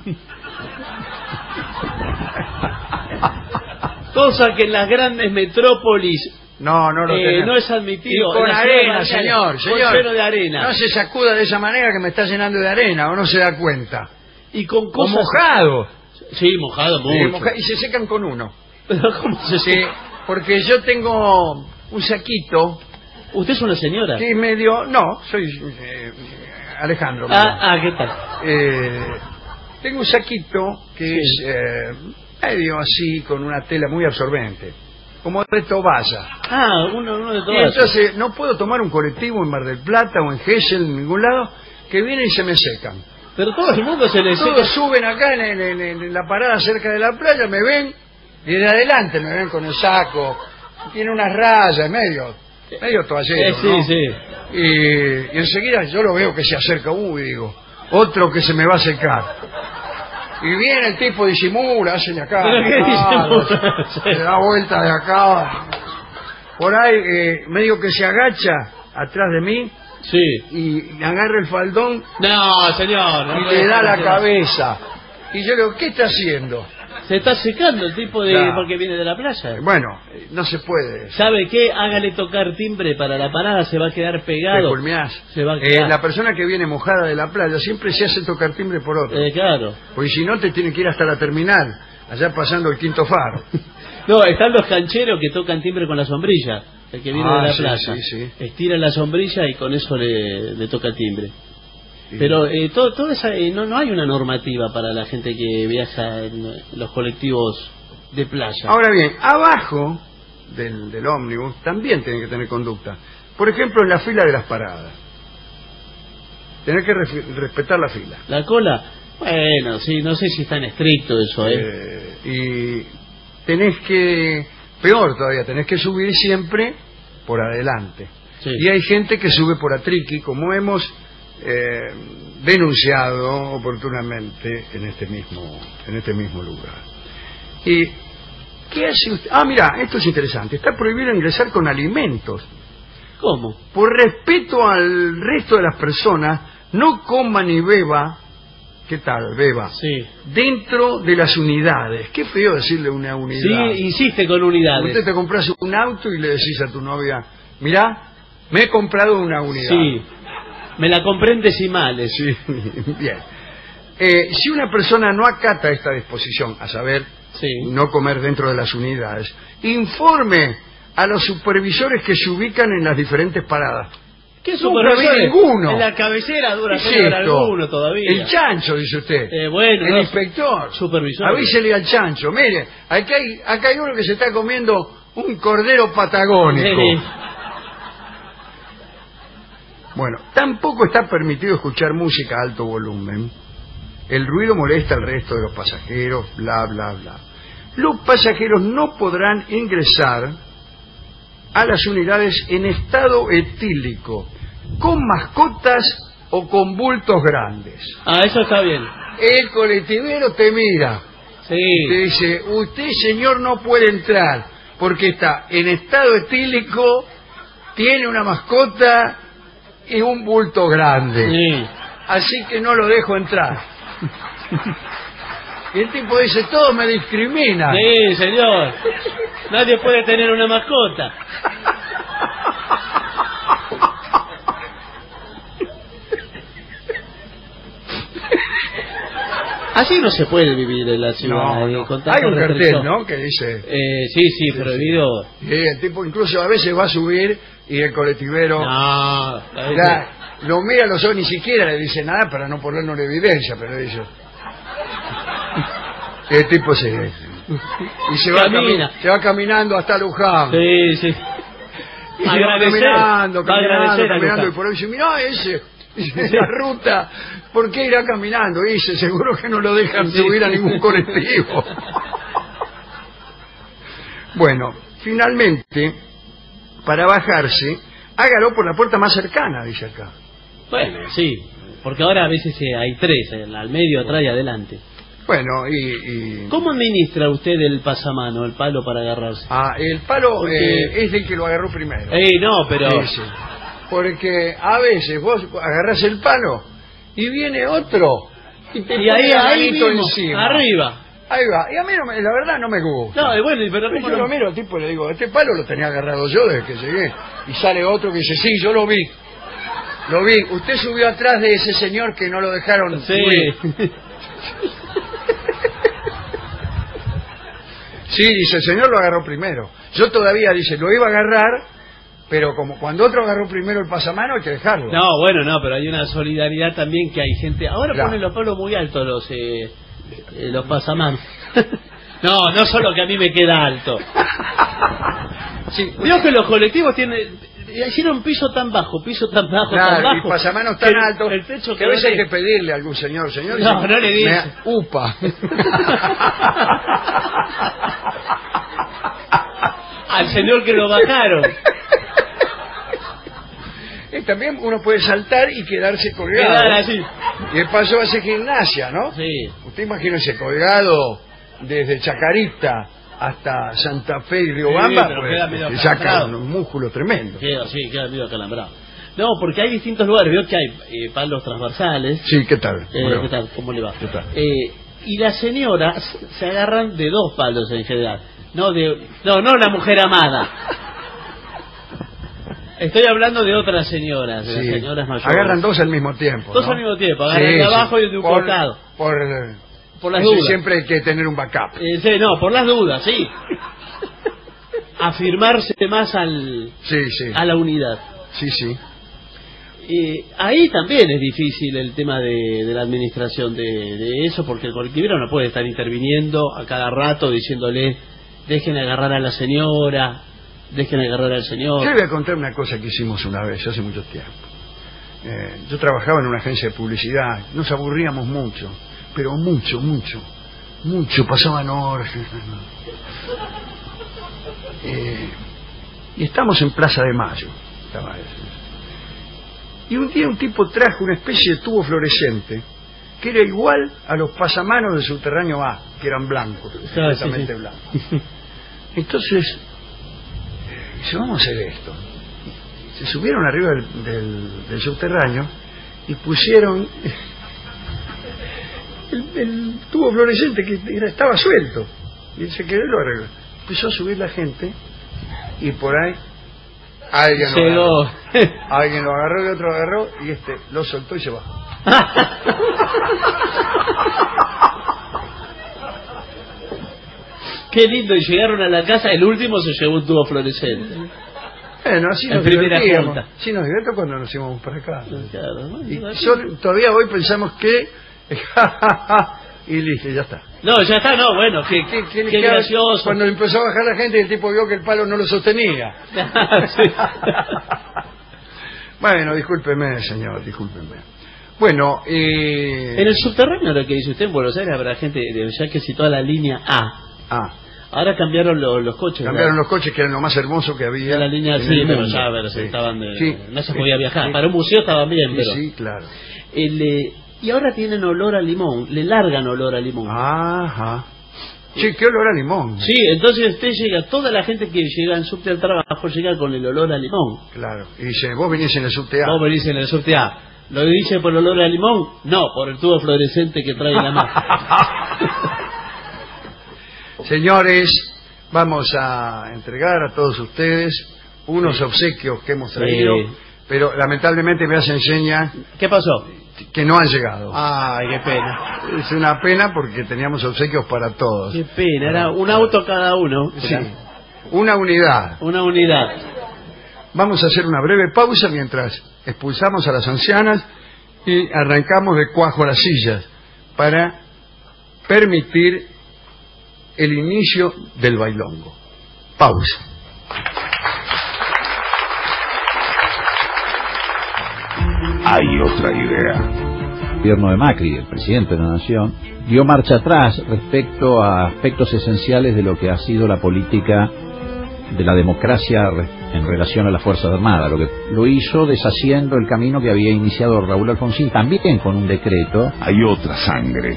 Cosa que en las grandes metrópolis no es admitido. Y con arena, señor. Con lleno de arena. No se sacuda de esa manera que me está llenando de arena, o no se da cuenta. Y con cosas... O mojado. Sí, mojado mucho. Y se secan con uno. ¿Cómo se seca? Porque yo tengo un saquito... ¿Usted es una señora? Sí, medio... No, soy Alejandro. ¿Qué tal? Tengo un saquito que es medio así, con una tela muy absorbente, como de toalla. Uno de toalla. Y entonces no puedo tomar un colectivo en Mar del Plata o en Gesell, en ningún lado, que vienen y se me secan. Pero todo el mundo se les seca. Todos suben acá en la parada cerca de la playa, me ven, y de adelante me ven con el saco, tiene unas rayas, medio toallero, ¿no? Sí. Y enseguida yo lo veo que se acerca, y digo, otro que se me va a secar. Y viene el tipo, disimula, hace de acá, se da vuelta de acá. Por ahí, medio que se agacha atrás de mí, y agarra el faldón. No, señor. Y le da la cabeza. Y yo le digo, ¿qué está haciendo? Se está secando el tipo porque viene de la playa. Bueno, no se puede. ¿Sabe qué? Hágale tocar timbre para la parada, se va a quedar pegado. Se va a quedar. La persona que viene mojada de la playa siempre se hace tocar timbre por otro. Claro. Porque si no te tiene que ir hasta la terminal, allá pasando el Quinto Faro. No, están los cancheros que tocan timbre con la sombrilla. El que viene de la playa. Sí. Estira la sombrilla y con eso le toca el timbre. Pero todo esa, no hay una normativa para la gente que viaja en los colectivos de playa. Ahora bien, abajo del ómnibus también tienen que tener conducta. Por ejemplo, en la fila de las paradas. Tener que respetar la fila. ¿La cola? Bueno, sí, no sé si es tan estricto eso, Y tenés que, peor todavía, tenés que subir siempre por adelante. Y hay gente que sube por atriqui, como hemos... denunciado oportunamente en este mismo lugar. ¿Y qué hace usted? Mira, esto es interesante. Está prohibido ingresar con alimentos. ¿Cómo? Por respeto al resto de las personas, no coma ni beba ¿Qué tal, Beba? Sí. Dentro de las unidades. Qué feo decirle una unidad. Sí, insiste con unidades. Usted te compras un auto y le decís a tu novia, mirá, me he comprado una unidad. Sí, me la compré en decimales. Sí, bien. Si una persona no acata esta disposición, a saber, no comer dentro de las unidades, informe a los supervisores que se ubican en las diferentes paradas. ¿Qué supervisor? Ninguno. En la cabecera dura alguno todavía. El chancho, dice usted. Bueno, el inspector. Supervisor. Avísele al chancho. Mire, acá hay uno que se está comiendo un cordero patagónico. Sí. Bueno, tampoco está permitido escuchar música a alto volumen. El ruido molesta al resto de los pasajeros, bla, bla, bla. Los pasajeros no podrán ingresar a las unidades en estado etílico, con mascotas o con bultos grandes. Ah, eso está bien. El colectivero te mira. Sí. Te dice, usted, señor, no puede entrar porque está en estado etílico, tiene una mascota y un bulto grande. Sí. Así que no lo dejo entrar. Y el tipo dice, todos me discriminan. Sí, señor. Nadie puede tener una mascota. Así no se puede vivir en la ciudad. No. Con hay un cartel, ¿no?, que dice... sí, prohibido. Sí, el tipo incluso a veces va a subir y el colectivero... No, lo mira a los ojos, ni siquiera le dice nada para no ponerlo en evidencia, pero dice... El tipo y se va caminando hasta Luján. Sí, sí. Y se va caminando y por ahí dice, mirá ese... la ruta, ¿por qué irá caminando? Dice, seguro que no lo dejan subir a ningún colectivo. Bueno, finalmente, para bajarse, hágalo por la puerta más cercana, dice acá. Bueno, sí, porque ahora a veces hay tres, al medio, atrás y adelante. Bueno, y... ¿Cómo administra usted el pasamano, el palo para agarrarse? Ah, el palo es el que lo agarró primero. No, pero... Sí. Porque a veces vos agarrás el palo y viene otro y te pone ahí mismo, encima. Arriba. Ahí va. Y a mí la verdad no me gusta. No, bueno, pero yo lo miro al tipo y le digo, este palo lo tenía agarrado yo desde que llegué. Y sale otro que dice, sí, yo lo vi. Lo vi. Usted subió atrás de ese señor que no lo dejaron subir. Sí, dice, el señor lo agarró primero. Yo todavía, dice, lo iba a agarrar, pero como cuando otro agarró primero el pasamano hay que dejarlo. No, bueno, no, pero hay una solidaridad también que hay gente... Ahora ponen los palos muy altos los pasamanos. No solo que a mí me queda alto. Sí, veo que los colectivos hicieron piso tan bajo, tan bajo. Y pasamanos tan altos el techo que a veces hay que pedirle a algún señor. No le dice. Upa. Al señor que lo bajaron. También uno puede saltar y quedarse colgado. Quedar así. Y de paso hace gimnasia, ¿no? Sí. Usted imagínese colgado desde Chacarita hasta Santa Fe y Riobamba, pues, saca un músculo tremendo. Queda medio acalambrado. No, porque hay distintos lugares. Veo que hay palos transversales. Sí, ¿qué tal? ¿Qué tal? ¿Cómo le va? ¿Qué tal? Y las señoras se agarran de dos palos en general. No la mujer amada. Estoy hablando de otras señoras, de las señoras mayores. Agarran dos al mismo tiempo. Dos al mismo tiempo, agarran de abajo y de un costado. Por las dudas. Siempre hay que tener un backup. Por las dudas, sí. Afirmarse más a la unidad. Sí, sí. Ahí también es difícil el tema de la administración de eso, porque el colectivero no puede estar interviniendo a cada rato diciéndole, dejen agarrar a la señora, dejen agarrar al señor. Yo le voy a contar una cosa que hicimos una vez, hace mucho tiempo. Yo trabajaba en una agencia de publicidad, nos aburríamos mucho, pero mucho, pasaban horas. Y estamos en Plaza de Mayo. Y un día un tipo trajo una especie de tubo fluorescente que era igual a los pasamanos del subterráneo A, que eran blancos, completamente blancos. Entonces, dice, vamos a hacer esto. Se subieron arriba del subterráneo y pusieron el tubo fluorescente que estaba suelto. Y él se quedó y lo arregló. Empezó a subir la gente y por ahí alguien lo agarró y otro lo agarró y lo soltó y se bajó. Qué lindo, y llegaron a la casa, el último se llevó un tubo fluorescente. Bueno, así nos divertíamos. Sí, nos divertimos cuando nos íbamos para acá. Claro, y todavía hoy pensamos que y listo, ya está. No, ya está, no, bueno, qué gracioso. Cuando empezó a bajar la gente, el tipo vio que el palo no lo sostenía. Bueno, discúlpeme, señor, discúlpeme. Bueno, en el subterráneo, lo que dice usted, en Buenos Aires habrá gente, ya que citó a la línea A. Ahora cambiaron los coches. Cambiaron los coches, que eran lo más hermoso que había. La línea, sí, pero ya estaban no se podía viajar. Para un museo estaban bien, pero... Sí, claro. Y ahora tienen olor a limón, le largan olor a limón. Ajá. Sí, qué olor a limón. Sí, entonces usted llega, toda la gente que llega en subte al trabajo llega con el olor a limón. Claro. Y dice, vos venís en el subte A. Vos venís en el subte A. ¿Lo dice por el olor a limón? No, por el tubo fluorescente que trae la mano. Señores, vamos a entregar a todos ustedes unos obsequios que hemos traído, pero lamentablemente me hacen señas. ¿Qué pasó? Que no han llegado. Ay, qué pena. Es una pena porque teníamos obsequios para todos. Qué pena, era un auto cada uno. Sí, una unidad. Una unidad. Vamos a hacer una breve pausa mientras expulsamos a las ancianas y arrancamos de cuajo las sillas para permitir el inicio del bailongo. Pausa. Hay otra idea. El gobierno de Macri, el presidente de la Nación, dio marcha atrás respecto a aspectos esenciales de lo que ha sido la política de la democracia en relación a las Fuerzas Armadas. Lo hizo deshaciendo el camino que había iniciado Raúl Alfonsín, también con un decreto. Hay otra sangre.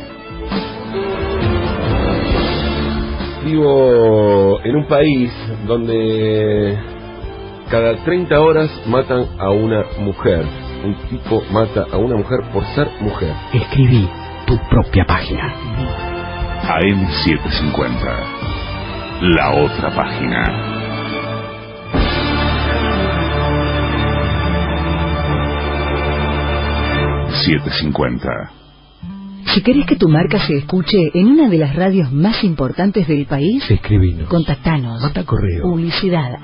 Vivo en un país donde cada 30 horas matan a una mujer. Un tipo mata a una mujer por ser mujer. Escribí tu propia página. AM750. La otra página. AM750. Si querés que tu marca se escuche en una de las radios más importantes del país, escribinos, contactanos. Manda correo. Publicidad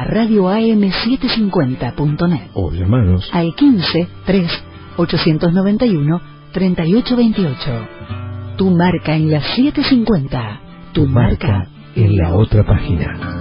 @radioam750.net o llamanos al 15 3 891 3828. Tu marca en la 750. Tu marca en la otra página.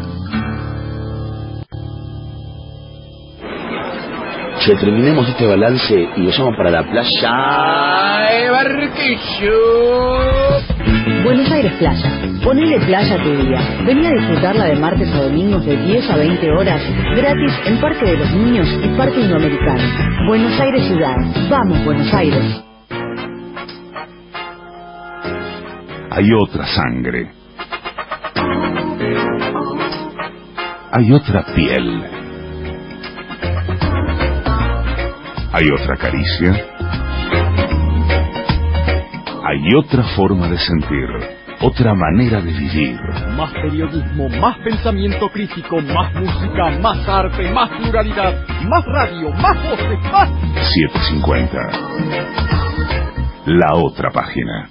Che, terminemos este balance y nos vamos para la playa. ¡Ay, Barquillo! Buenos Aires Playa. Ponele playa a tu día. Vení a disfrutarla de martes a domingos de 10 a 20 horas, gratis en Parque de los Niños y Parque Indoamericano. Buenos Aires Ciudad. Vamos, Buenos Aires. Hay otra sangre. Hay otra piel. Hay otra caricia. Hay otra forma de sentir. Otra manera de vivir. Más periodismo, más pensamiento crítico, más música, más arte, más pluralidad, más radio, más voces, más... 750. La otra página.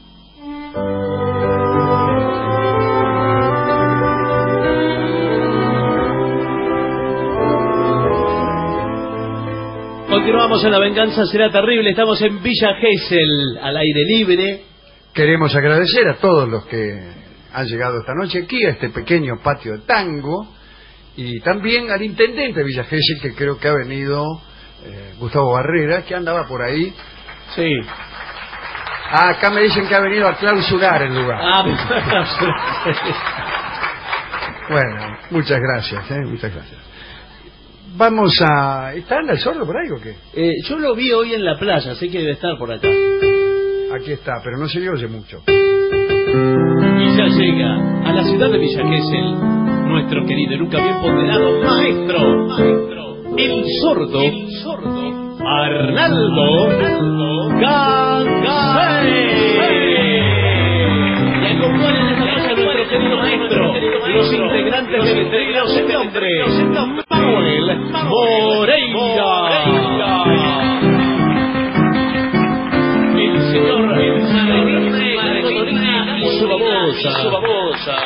Continuamos en La Venganza Será Terrible. Estamos en Villa Gesell, al aire libre. Queremos agradecer a todos los que han llegado esta noche aquí a este pequeño patio de tango, y también al intendente de Villa Gesell, que creo que ha venido, Gustavo Barrera, que andaba por ahí. Sí. Acá me dicen que ha venido a clausurar el lugar. Bueno, muchas gracias, muchas gracias. Vamos a... ¿Está el sordo por ahí o qué? Yo lo vi hoy en la playa, sé que debe estar por acá. Aquí está, pero no se le oye mucho. Y ya llega a la ciudad de Villa Gesell nuestro querido y nunca bien ponderado maestro, el sordo Arnaldo Gansé. integrantes del trío sin nombre, Manuel Moreira. El señor Marcolina y su babosa.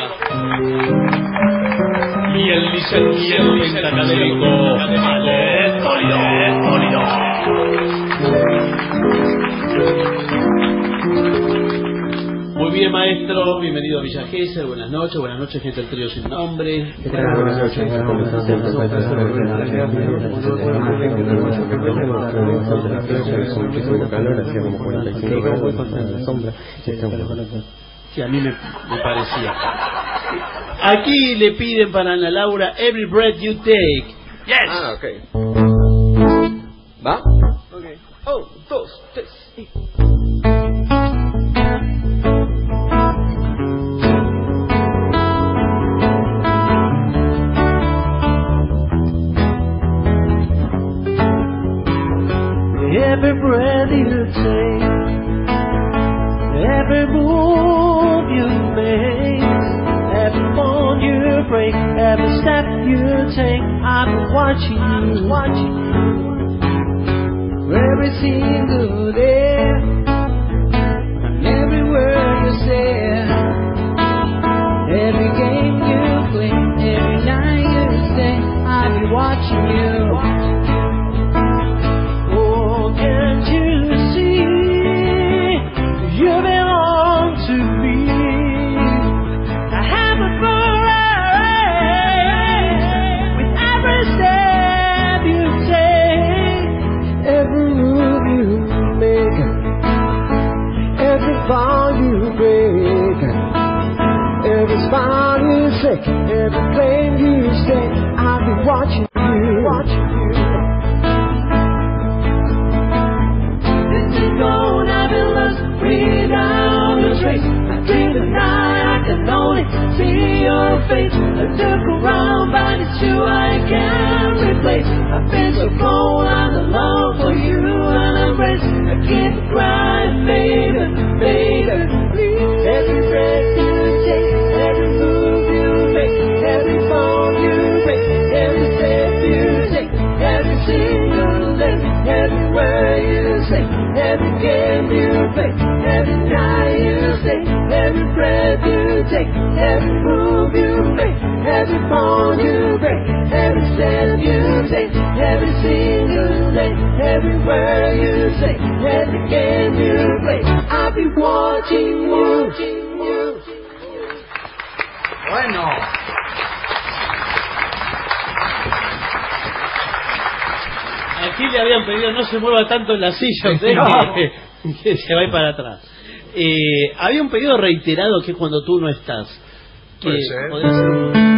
Y el licenciado pentacadémico Ale Polido. Muy bien, maestro, bienvenido a Villa Gesell, buenas noches, gente del trío sin nombre. Buenas noches. Sí, a mí me parecía. Aquí le piden para Ana Laura Every Breath You Take. Yes. Ah, okay. ¿Va? Okay. 1, 2, 3. Every breath you take, every move you make, every bone you break, every step you take, I've been watching you. Every single day, and every word you say, every game you play, every night you stay, I've been watching you. Can't you see you belong to me? I have a parade with every step you take, every move you make, every fall you break, every smile you shake, every claim you stake. I'll be watching you. Without a trace, I dream at night, I can only see your face. I look around, but it's you I can't replace. I've been so cold, I'm alone for you and I'm rest. I keep crying, baby, please. Every breath you take, every move you make, every fall you break, every step you take, every single day, every word you say, every game you play, every night you stay, every breath you take, every move you make, every bone you break, every step you take, every single day, every word you say, every game you play, I'll be watching you. Bueno. Aquí le habían pedido no se mueva tanto en la silla, que se va a ir para atrás. Había un pedido reiterado que es cuando tú no estás. Que podría ser un...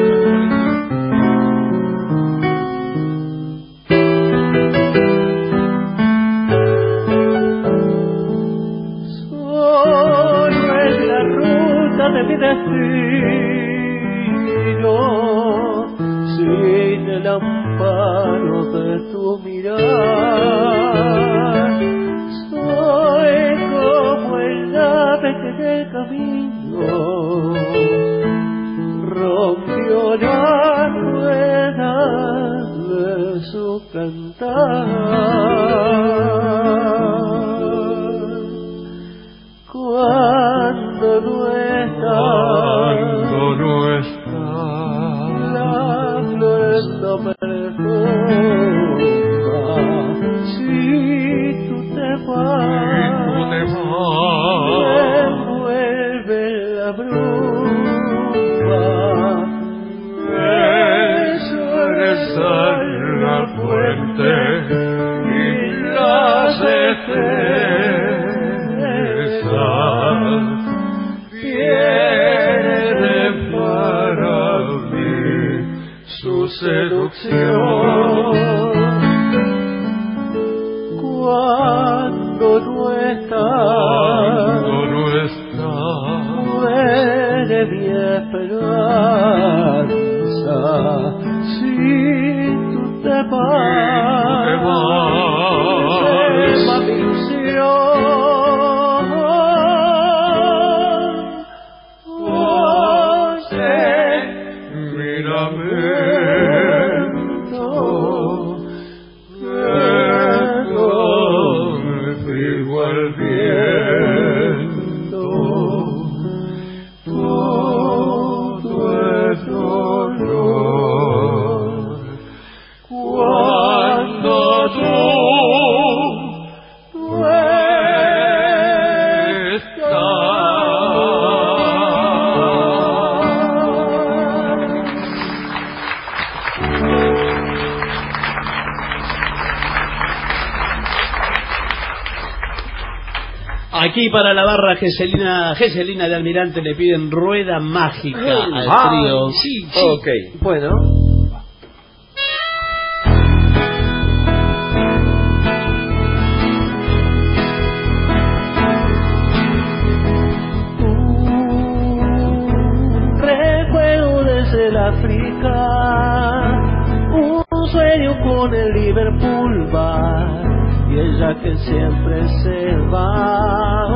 Solo en la ruta de mi destino, sin el amparo de tu mirar, soy como el ave que en el camino rompió la rueda de su cantar. Cuando no estás, la flor no me si tú te vas, me envuelve la bruma, eso es la fuente y las estrellas vienen para mí su seducción. Cuando no estás, muere mi esperanza. Si tú te vas, se va mi ilusión. Aquí para la barra Geselina de Almirante le piden Rueda Mágica al trío. Sí. Ok, bueno. Recuerdo desde el África, un sueño con el Liverpool Bar, y ella que siempre se va.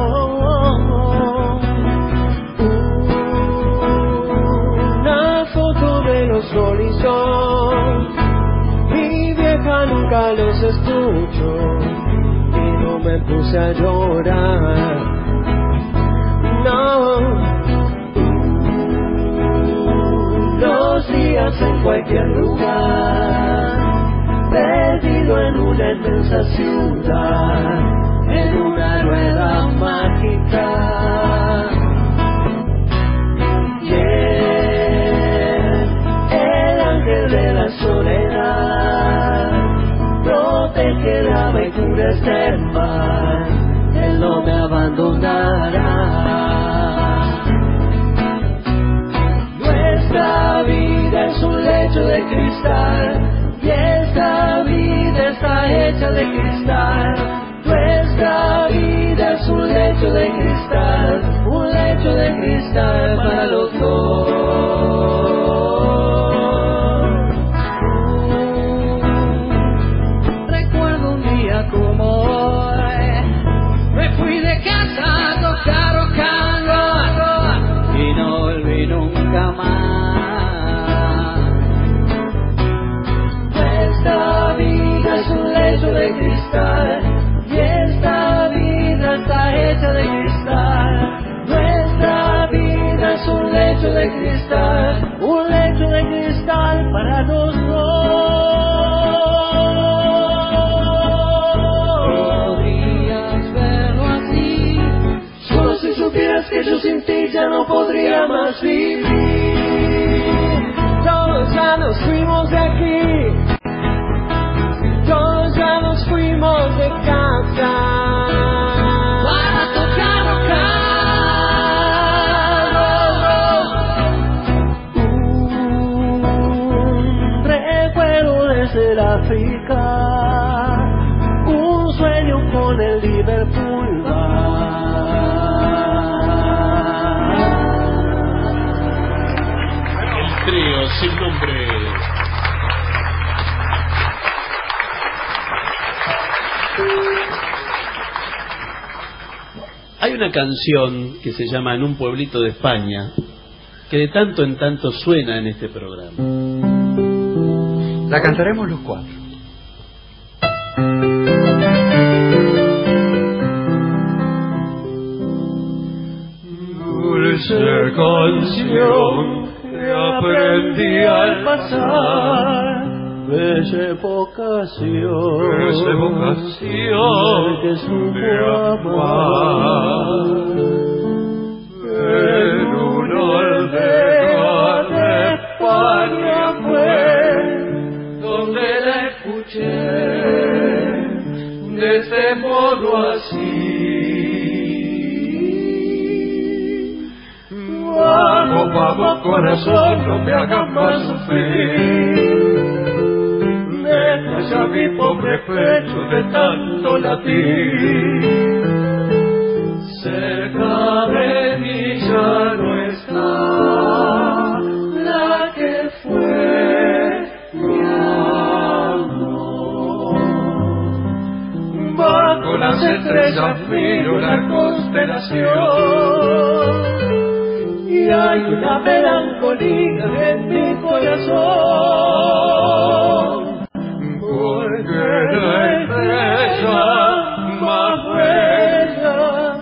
Una foto de los Rolling Stones, mi vieja nunca los escucho, y no me puse a llorar. No. Los días en cualquier lugar, perdido en una inmensa ciudad, en una rueda mágica. El ángel de la soledad protege la aventura extrema, él no me abandonará. Nuestra vida es un lecho de cristal, y esta vida está hecha de cristal. Nuestra vida es un lecho de cristal para los dos. Recuerdo un día como hoy, me fui de casa a tocar rock and roll, y no volví nunca más. Esta vida es un lecho de cristal, y esta vida está hecha de cristal. Nuestra vida es un lecho de cristal para los dos. Podrías verlo así, solo si supieras que yo sin ti ya no podría más vivir. Todos ya nos fuimos de aquí, todos ya nos fuimos de casa para tocar rock and roll. Recuerdo desde el África, un sueño con el Liverpool Bar. El trío sin nombre. Hay una canción que se llama En un pueblito de España, que de tanto en tanto suena en este programa. La cantaremos los cuatro. Dulce canción que aprendí al pasar, bella evocación que supo amar. En una aldea de España fue donde la escuché de este modo así. Vamos corazón, no me hagas más sufrir. Deja ya mi pobre pecho de tanto latir. Cerca de mí ya no está la que fue mi amor. Bajo las estrellas miro la constelación, y hay una melancolía en mi corazón, porque la estrella más bella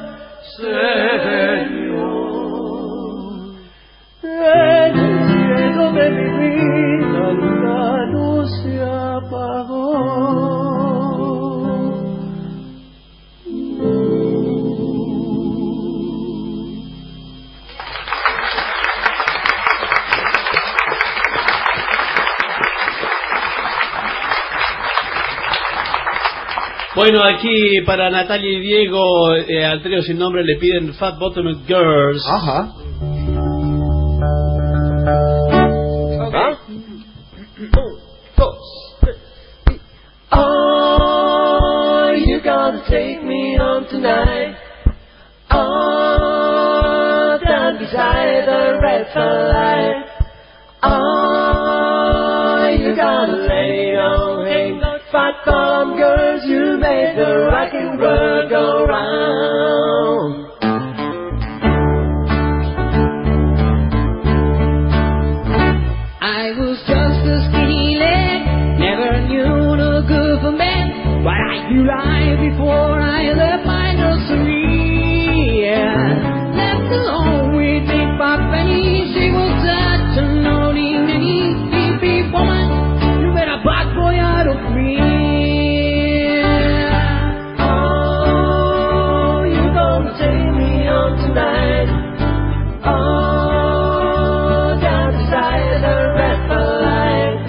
Señor, en el cielo de mi vida la luz se apagó. Bueno, aquí para Natalia y Diego, al trío sin nombre le piden Fat Bottomed Girls. Ajá. Oh, you gotta take me home tonight. Oh, down beside the red light. Oh, you gotta lay on hang. Fat bottom girls, you made the rock and roll go round. I was just a skinny leg, never knew no good for men. But I knew life before I left my nursery. Yeah. Left alone with Big Penny, she was such an ordinary sleepy woman. You made a bad boy out of me. Oh, you gonna take me home tonight. Oh, down beside the red light.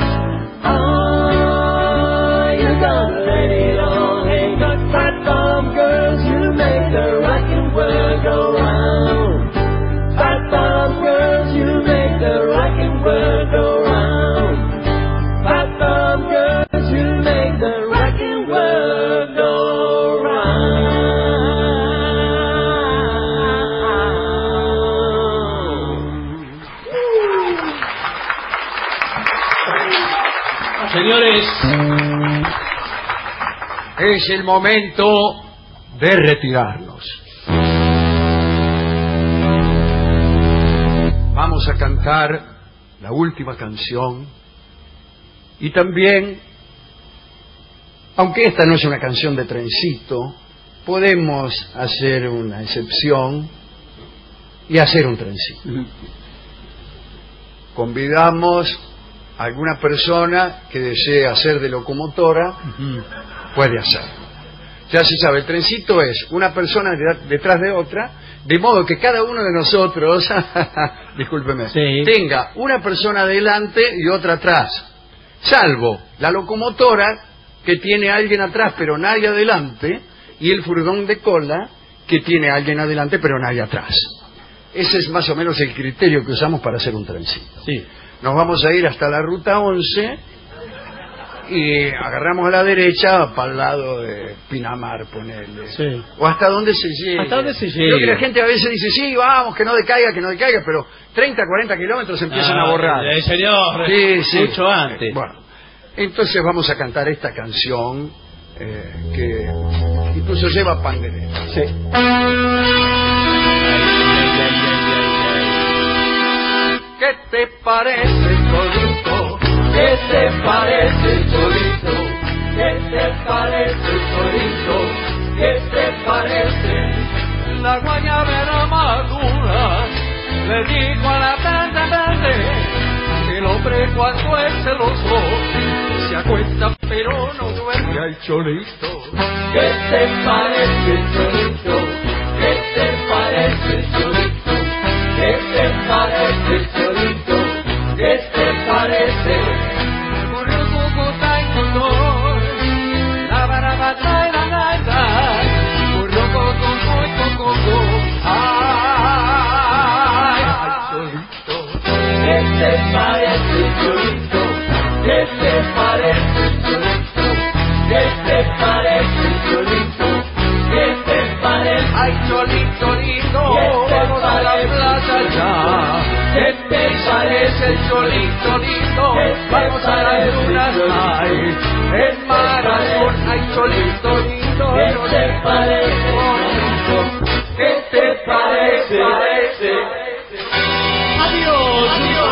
Oh, you gonna let it all hang. Fat bottom girls, you make the rock and roll go round. Fat bottom girls, you make the rock and roll go round. Fat bottom girls, you make the rock and roll go round. Señores, es el momento de retirarnos. Vamos a cantar la última canción y también, aunque esta no es una canción de trencito, podemos hacer una excepción y hacer un trencito. Convidamos a alguna persona que desee hacer de locomotora, puede hacerlo. Ya se sabe, el trencito es una persona detrás de otra, de modo que cada uno de nosotros, discúlpeme, tenga una persona adelante y otra atrás, salvo la locomotora que tiene a alguien atrás pero nadie adelante, y el furgón de cola que tiene a alguien adelante pero nadie atrás. Ese es más o menos el criterio que usamos para hacer un trencito. Sí. Nos vamos a ir hasta la ruta 11 y agarramos a la derecha para el lado de Pinamar, ponerle. Sí. O hasta donde se llegue. Hasta donde se llegue. Creo que la gente a veces dice, sí, vamos, que no decaiga, pero 30, 40 kilómetros empiezan a borrar. Señor, sí, sí. Mucho antes. Bueno, entonces vamos a cantar esta canción que incluso lleva pandereta. Sí. ¿Qué te parece, Cholito? ¿Qué te parece, Cholito? ¿Qué te parece, Cholito? ¿Qué te parece? La guayabera madura le dijo a la planta verde que el hombre cuando es celoso se acuesta pero no duerme. Ay, Cholito. ¿Qué te parece, Cholito? ¿Qué te parece, Cholito? ¿Qué te parece, Cholito? ¿Qué te parece? ¿Qué te parece, Cholito? ¿Qué te parece, Cholito? ¿Qué te parece, Cholito? ¿Qué te parece? Ay, Cholito, lindo, vamos a la plaza ya. ¿Qué te parece, Cholito, lindo? Vamos a las lunas, ay, en Marazón, ay, Cholito, lindo. ¿Qué te parece, Cholito? ¿Qué te parece? Adiós,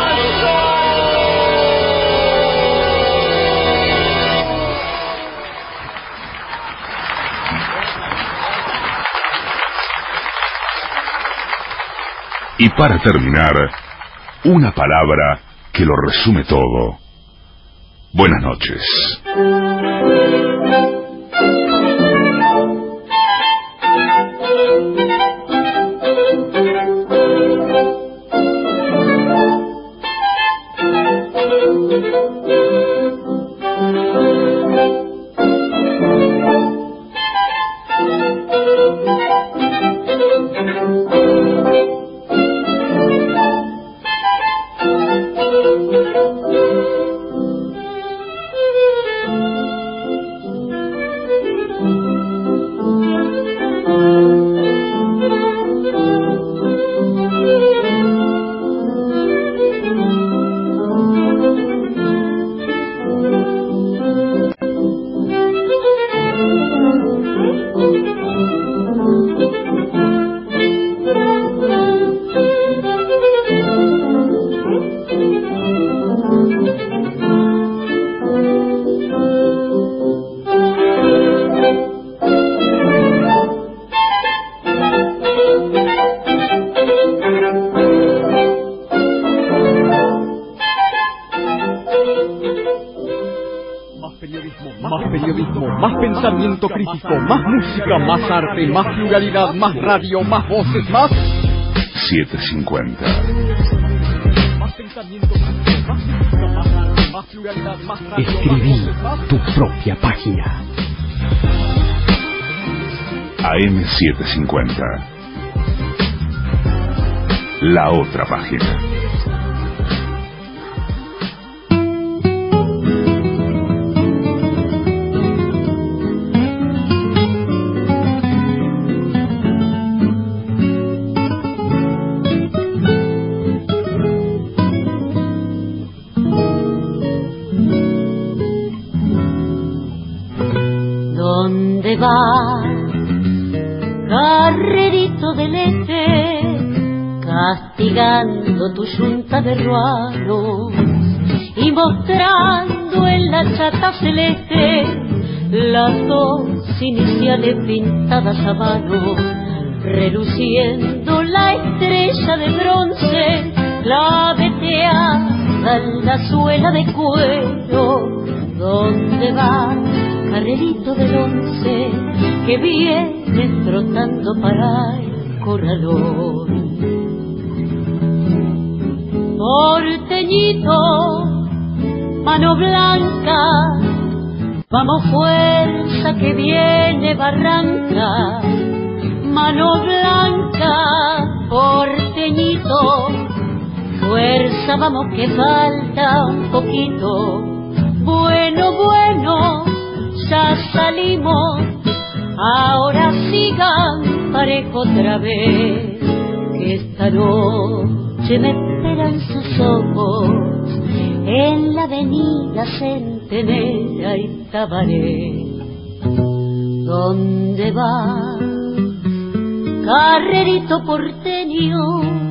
Y para terminar, una palabra que lo resume todo. Buenas noches. Más periodismo, más pensamiento crítico, más música, más arte, más pluralidad, más radio, más voces, más... 750. Más pensamiento crítico, más música, más arte, más pluralidad, más radio, Escribí más voces, más... tu propia página. AM 750. La otra página. ¿Dónde va, carrerito del este, castigando tu yunta de ruanos y mostrando en la chata celeste las dos iniciales pintadas a mano, reluciendo la estrella de bronce claveteada en la suela de cuero? ¿Dónde va, carrerito del once, que viene trotando para el corralón? Porteñito, mano blanca, vamos fuerza que viene barranca. Mano blanca, porteñito, fuerza vamos que falta un poquito. Bueno, bueno, ya salimos, ahora sigan parejo otra vez, que esta noche me esperan sus ojos en la avenida Centenera y Tabaré. ¿Dónde va, carrerito porteño,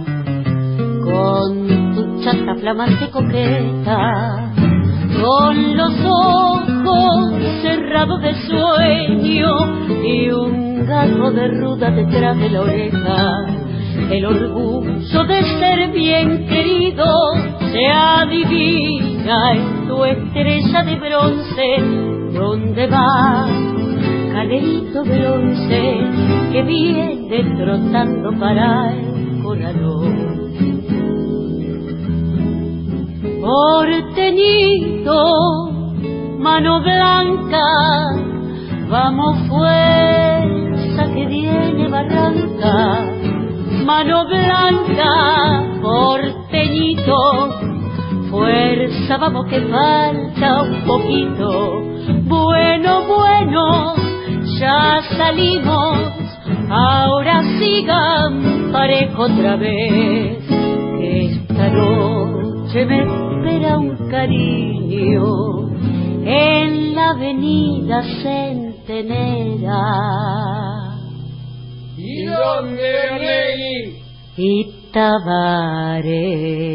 con tu chata flamante coqueta, con los ojos cerrados de sueño y un garro de ruda detrás de la oreja? El orgullo de ser bien querido se adivina en tu estrella de bronce. ¿Dónde va, carrerito del once, que viene trotando para el corralón? Porteñito, mano blanca, vamos fuerza que viene barranca. Mano blanca, porteñito, fuerza vamos que falta un poquito. Bueno, bueno, ya salimos, ahora sigan parejo otra vez, que esta noche me espera un cariño en la avenida Centenera. ¿Y dónde, Arlegui? Y Tabaré.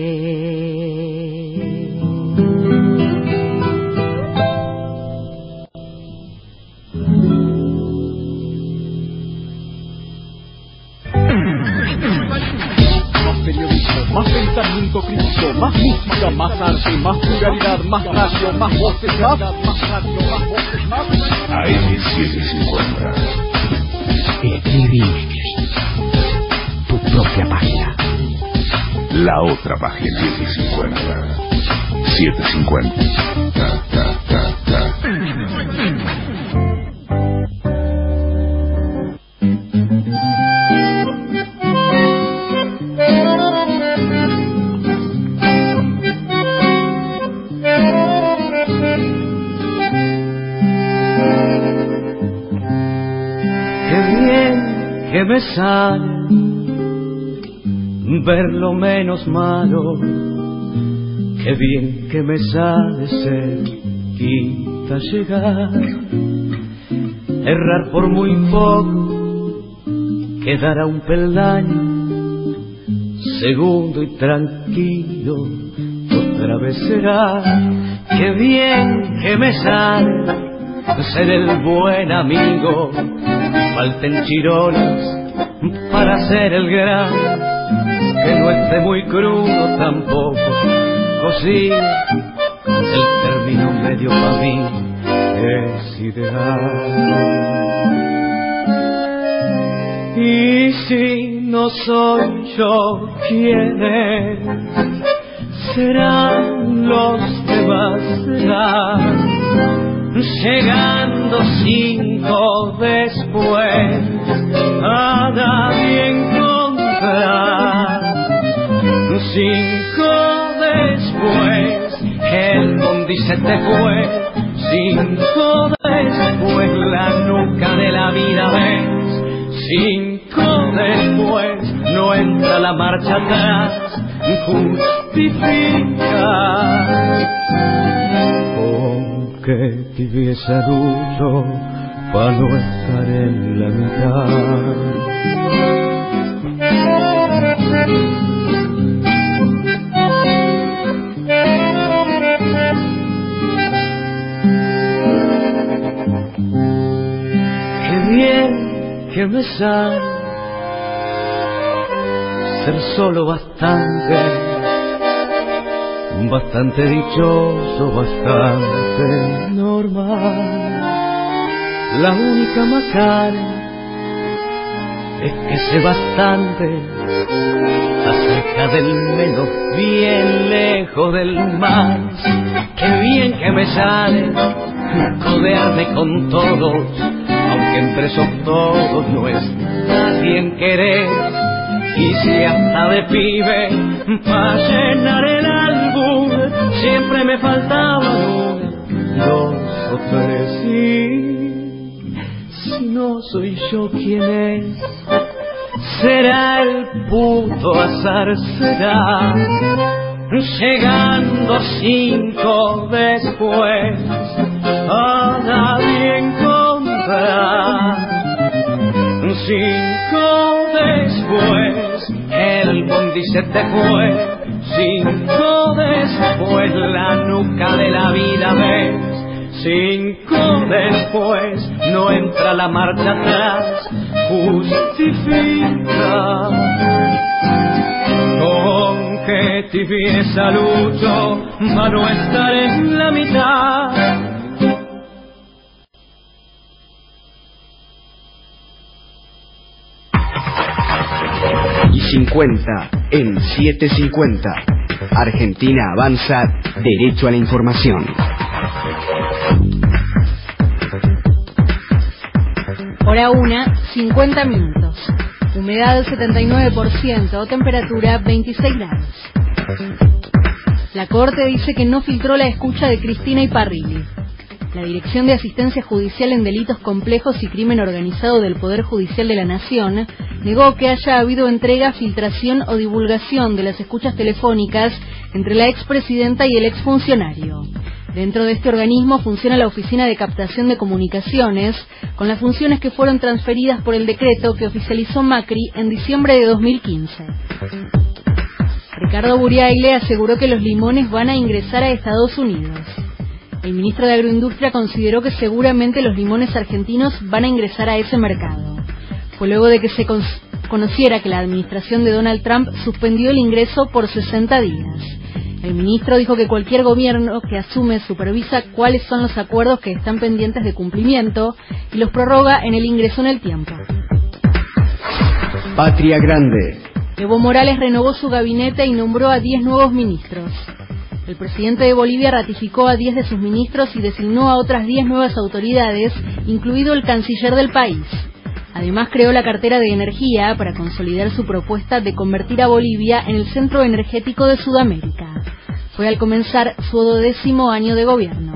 Más periodismo, más pensamiento crítico, más música, más arte, más pluralidad, más radio, más voces, más radio, más voces, más... AM 750. Escribí tu propia página. La otra página. 750. 750. Ta, ta, ta, ta. Que me sale ver lo menos malo, qué bien que me sale cerquita llegar, errar por muy poco, quedar a un peldaño, segundo y tranquilo, otra vez será, qué bien que me sale ser el buen amigo. Falten chirolas para ser el gran, que no esté muy crudo tampoco, cocina el término medio pa' mí, es ideal. Y si no soy yo quien es, serán los demás, serán, llegando 5 después, a nadie encontrar. 5 después, el bondi se te fue. 5 después, la nuca de la vida ves. 5 después, no entra la marcha atrás, justifica. Con qué tibieza lucho para no estar en la mitad. Qué bien que me sale ser solo bastante, bastante dichoso, bastante normal. La única macana es que sé bastante acerca del menos, bien lejos del más. Qué bien que me sale codearme con todos, aunque entre esos todos no es nadie en querer. Y si hasta de pibe para llenar el álbum siempre me faltaban 2 o 3. Y si no soy yo quien es, será el puto azar, será, llegando 5 después, a nadie encontrar. 5 después, el bondi se te fue. 5 después, la nuca de la vida ves. 5 después, no entra la marcha atrás, justifica. Con qué tibieza lucho para no estar en la mitad. Y 50 en 750. Argentina avanza, derecho a la información. Hora 1, 50 minutos. Humedad 79%, temperatura 26 grados. La Corte dice que no filtró la escucha de Cristina Iparrilli. La Dirección de Asistencia Judicial en Delitos Complejos y Crimen Organizado del Poder Judicial de la Nación negó que haya habido entrega, filtración o divulgación de las escuchas telefónicas entre la expresidenta y el exfuncionario. Dentro de este organismo funciona la Oficina de Captación de Comunicaciones, con las funciones que fueron transferidas por el decreto que oficializó Macri en diciembre de 2015. Ricardo Buriaile aseguró que los limones van a ingresar a Estados Unidos. El ministro de Agroindustria consideró que seguramente los limones argentinos van a ingresar a ese mercado. Fue luego de que se conociera que la administración de Donald Trump suspendió el ingreso por 60 días. El ministro dijo que cualquier gobierno que asume supervisa cuáles son los acuerdos que están pendientes de cumplimiento y los prorroga en el ingreso en el tiempo. Patria Grande. Evo Morales renovó su gabinete y nombró a 10 nuevos ministros. El presidente de Bolivia ratificó a 10 de sus ministros y designó a otras 10 nuevas autoridades, incluido el canciller del país. Además creó la cartera de energía para consolidar su propuesta de convertir a Bolivia en el centro energético de Sudamérica. Fue al comenzar su 12º año de gobierno.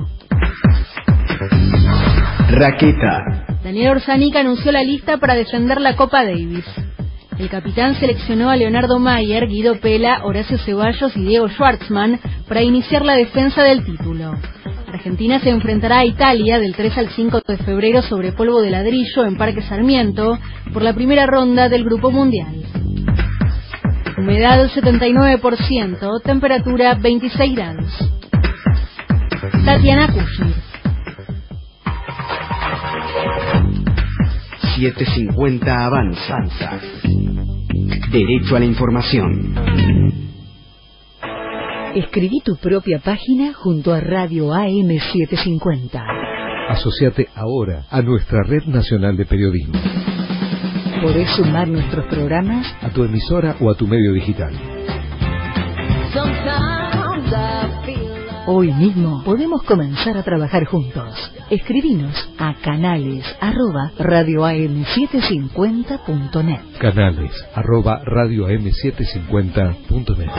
Raqueta. Daniel Orzánica anunció la lista para defender la Copa Davis. El capitán seleccionó a Leonardo Mayer, Guido Pela, Horacio Ceballos y Diego Schwartzman para iniciar la defensa del título. Argentina se enfrentará a Italia del 3 al 5 de febrero sobre polvo de ladrillo en Parque Sarmiento por la primera ronda del Grupo Mundial. Humedad 79%, temperatura 26 grados. Tatiana Kushner. 750 avanza. Derecho a la información. Escribí tu propia página junto a Radio AM750. Asociate ahora a nuestra Red Nacional de Periodismo. Podés sumar nuestros programas a tu emisora o a tu medio digital. Hoy mismo podemos comenzar a trabajar juntos. Escribinos a canales@radioam750.net. Canales@radioam750.net.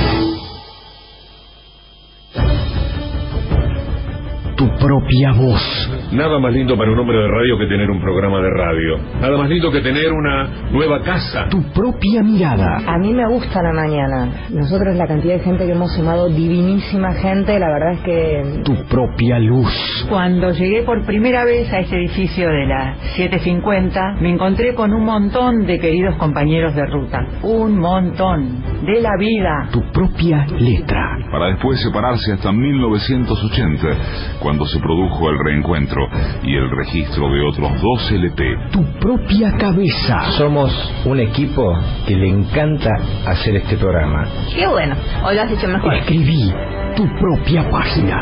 Tu propia voz. Nada más lindo para un hombre de radio que tener un programa de radio. Nada más lindo que tener una nueva casa. Tu propia mirada. A mí me gusta la mañana. Nosotros, la cantidad de gente que hemos sumado, divinísima gente, la verdad es que... Tu propia luz. Cuando llegué por primera vez a este edificio de la 750, me encontré con un montón de queridos compañeros de ruta. Un montón. De la vida. Tu propia letra. Para después separarse hasta 1980, cuando se produjo el reencuentro y el registro de otros 2 LP. Tu propia cabeza. Somos un equipo que le encanta hacer este programa. Qué bueno, hoy lo has hecho mejor. Escribí tu propia página.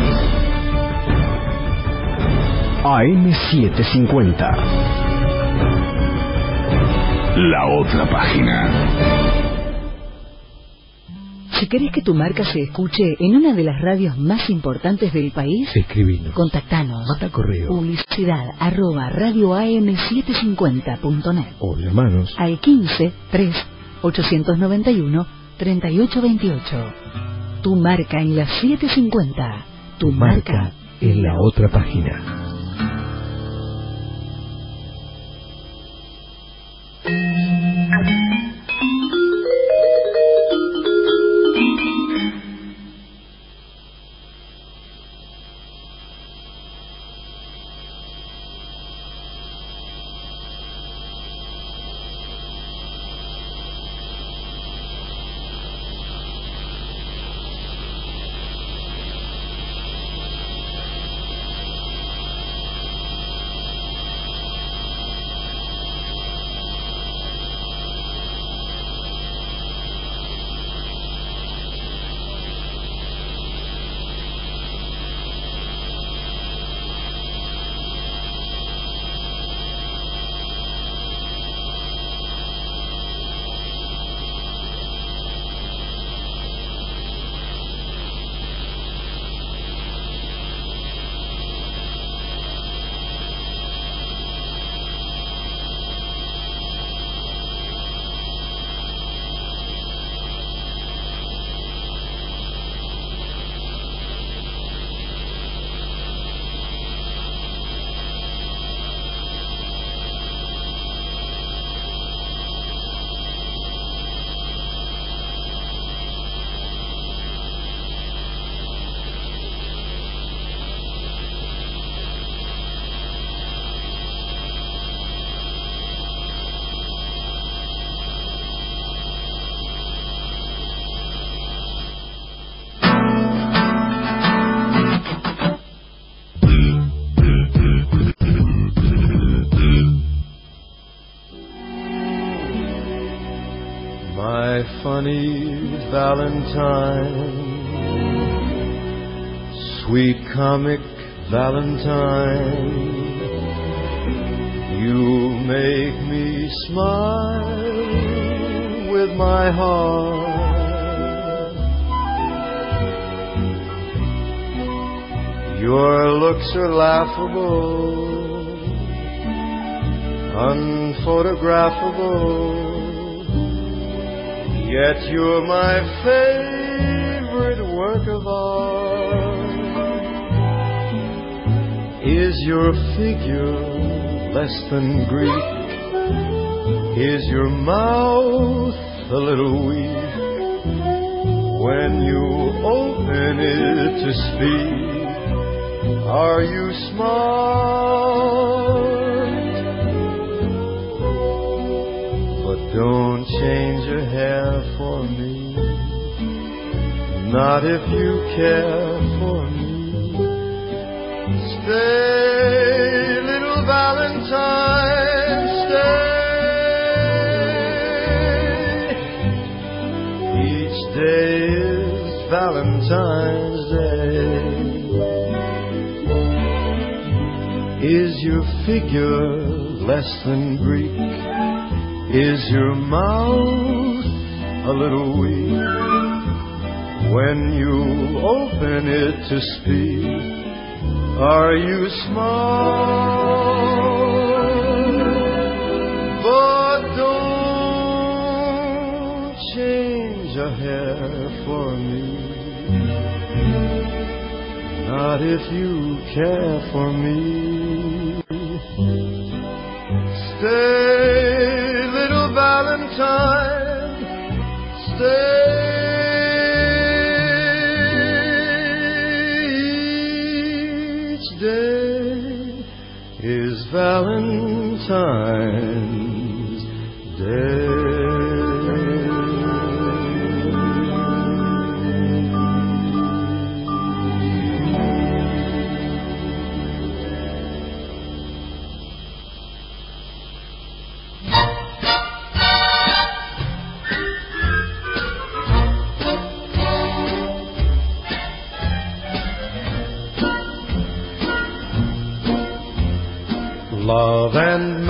AM750. La otra página. Si querés que tu marca se escuche en una de las radios más importantes del país, escribinos. Contactanos. Manda correo. Publicidad @radioam750.net. O llamanos al 15 3 891 3828. Tu marca en la 750. Tu marca en la otra página. Funny Valentine, sweet comic Valentine, you make me smile with my heart. Your looks are laughable, unphotographable, yet you're my favorite work of art. Is your figure less than Greek? Is your mouth a little weak? When you open it to speak, are you smart? But don't change your hair for me, not if you care for me. Stay, little Valentine, stay. Each day is Valentine's Day. Is your figure less than Greek? Is your mouth a little weak? When you open it to speak, are you smart? But don't change a hair for me, not if you care for me. Stay, little Valentine, stay. Each day is Valentine's Day. Love and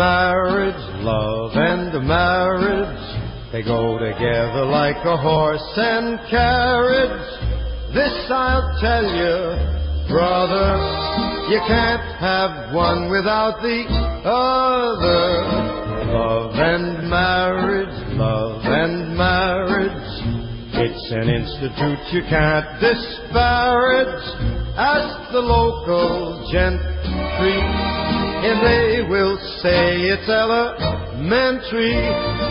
marriage, they go together like a horse and carriage. This I'll tell you, brother, you can't have one without the other. Love and marriage, it's an institute you can't disparage. Ask the local gentry, and they will say it's elementary.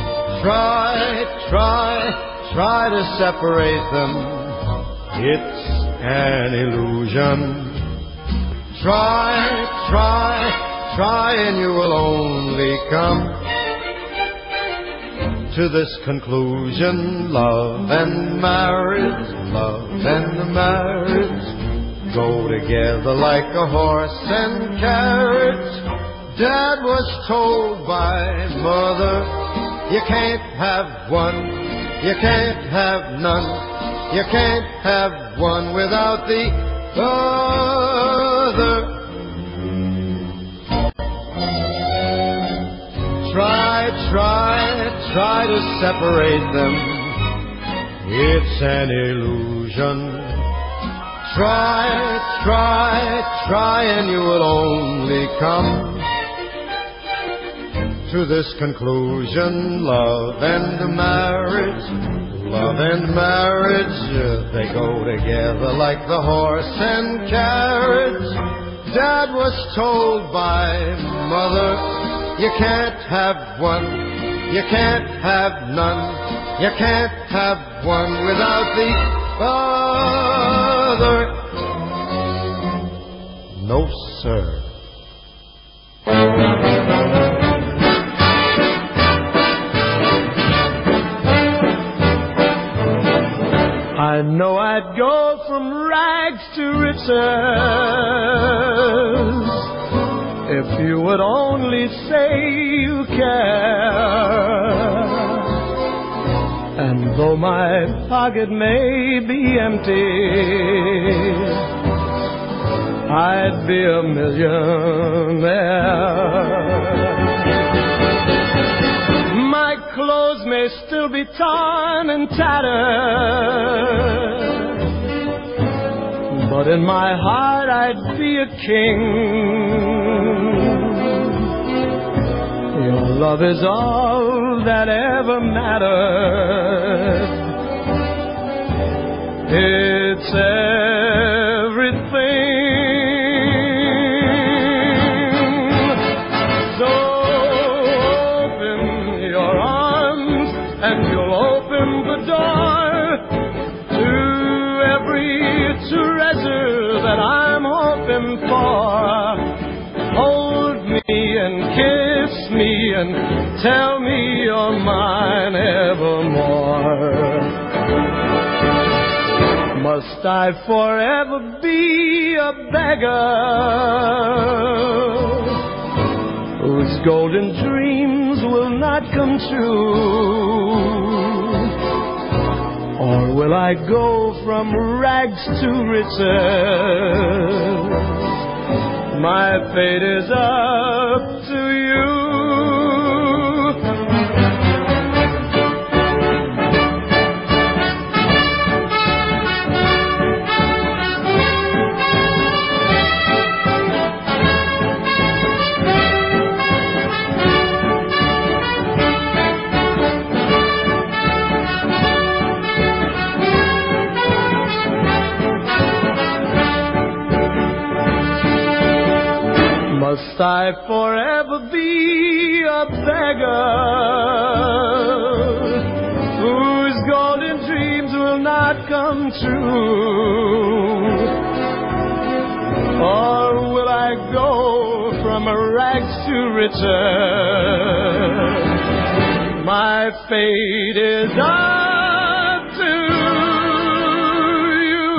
Try to separate them, it's an illusion. Try, and you will only come to this conclusion. Love and marriage go together like a horse and carriage. Dad was told by Mother, you can't have one, you can't have none, you can't have one without the other. Try to separate them, it's an illusion. Try, and you will only come to this conclusion. Love and marriage, they go together like the horse and carriage. Dad was told by Mother, you can't have one, you can't have none, you can't have one without the other. No, sir. I know I'd go from rags to riches if you would only say you care. And though my pocket may be empty, I'd be a millionaire. My clothes may still be torn and tattered, but in my heart I'd be a king. Your love is all that ever mattered. It's everything. So open your arms and you'll open the door to every treasure that I'm hoping for. Hold me and kiss me and tell me you're mine evermore. Must I forever be a beggar whose golden dreams will not come true? Or will I go from rags to riches My fate is up to you. Must I forever be a beggar whose golden dreams will not come true? Or will I go from rags to riches? My fate is up to you.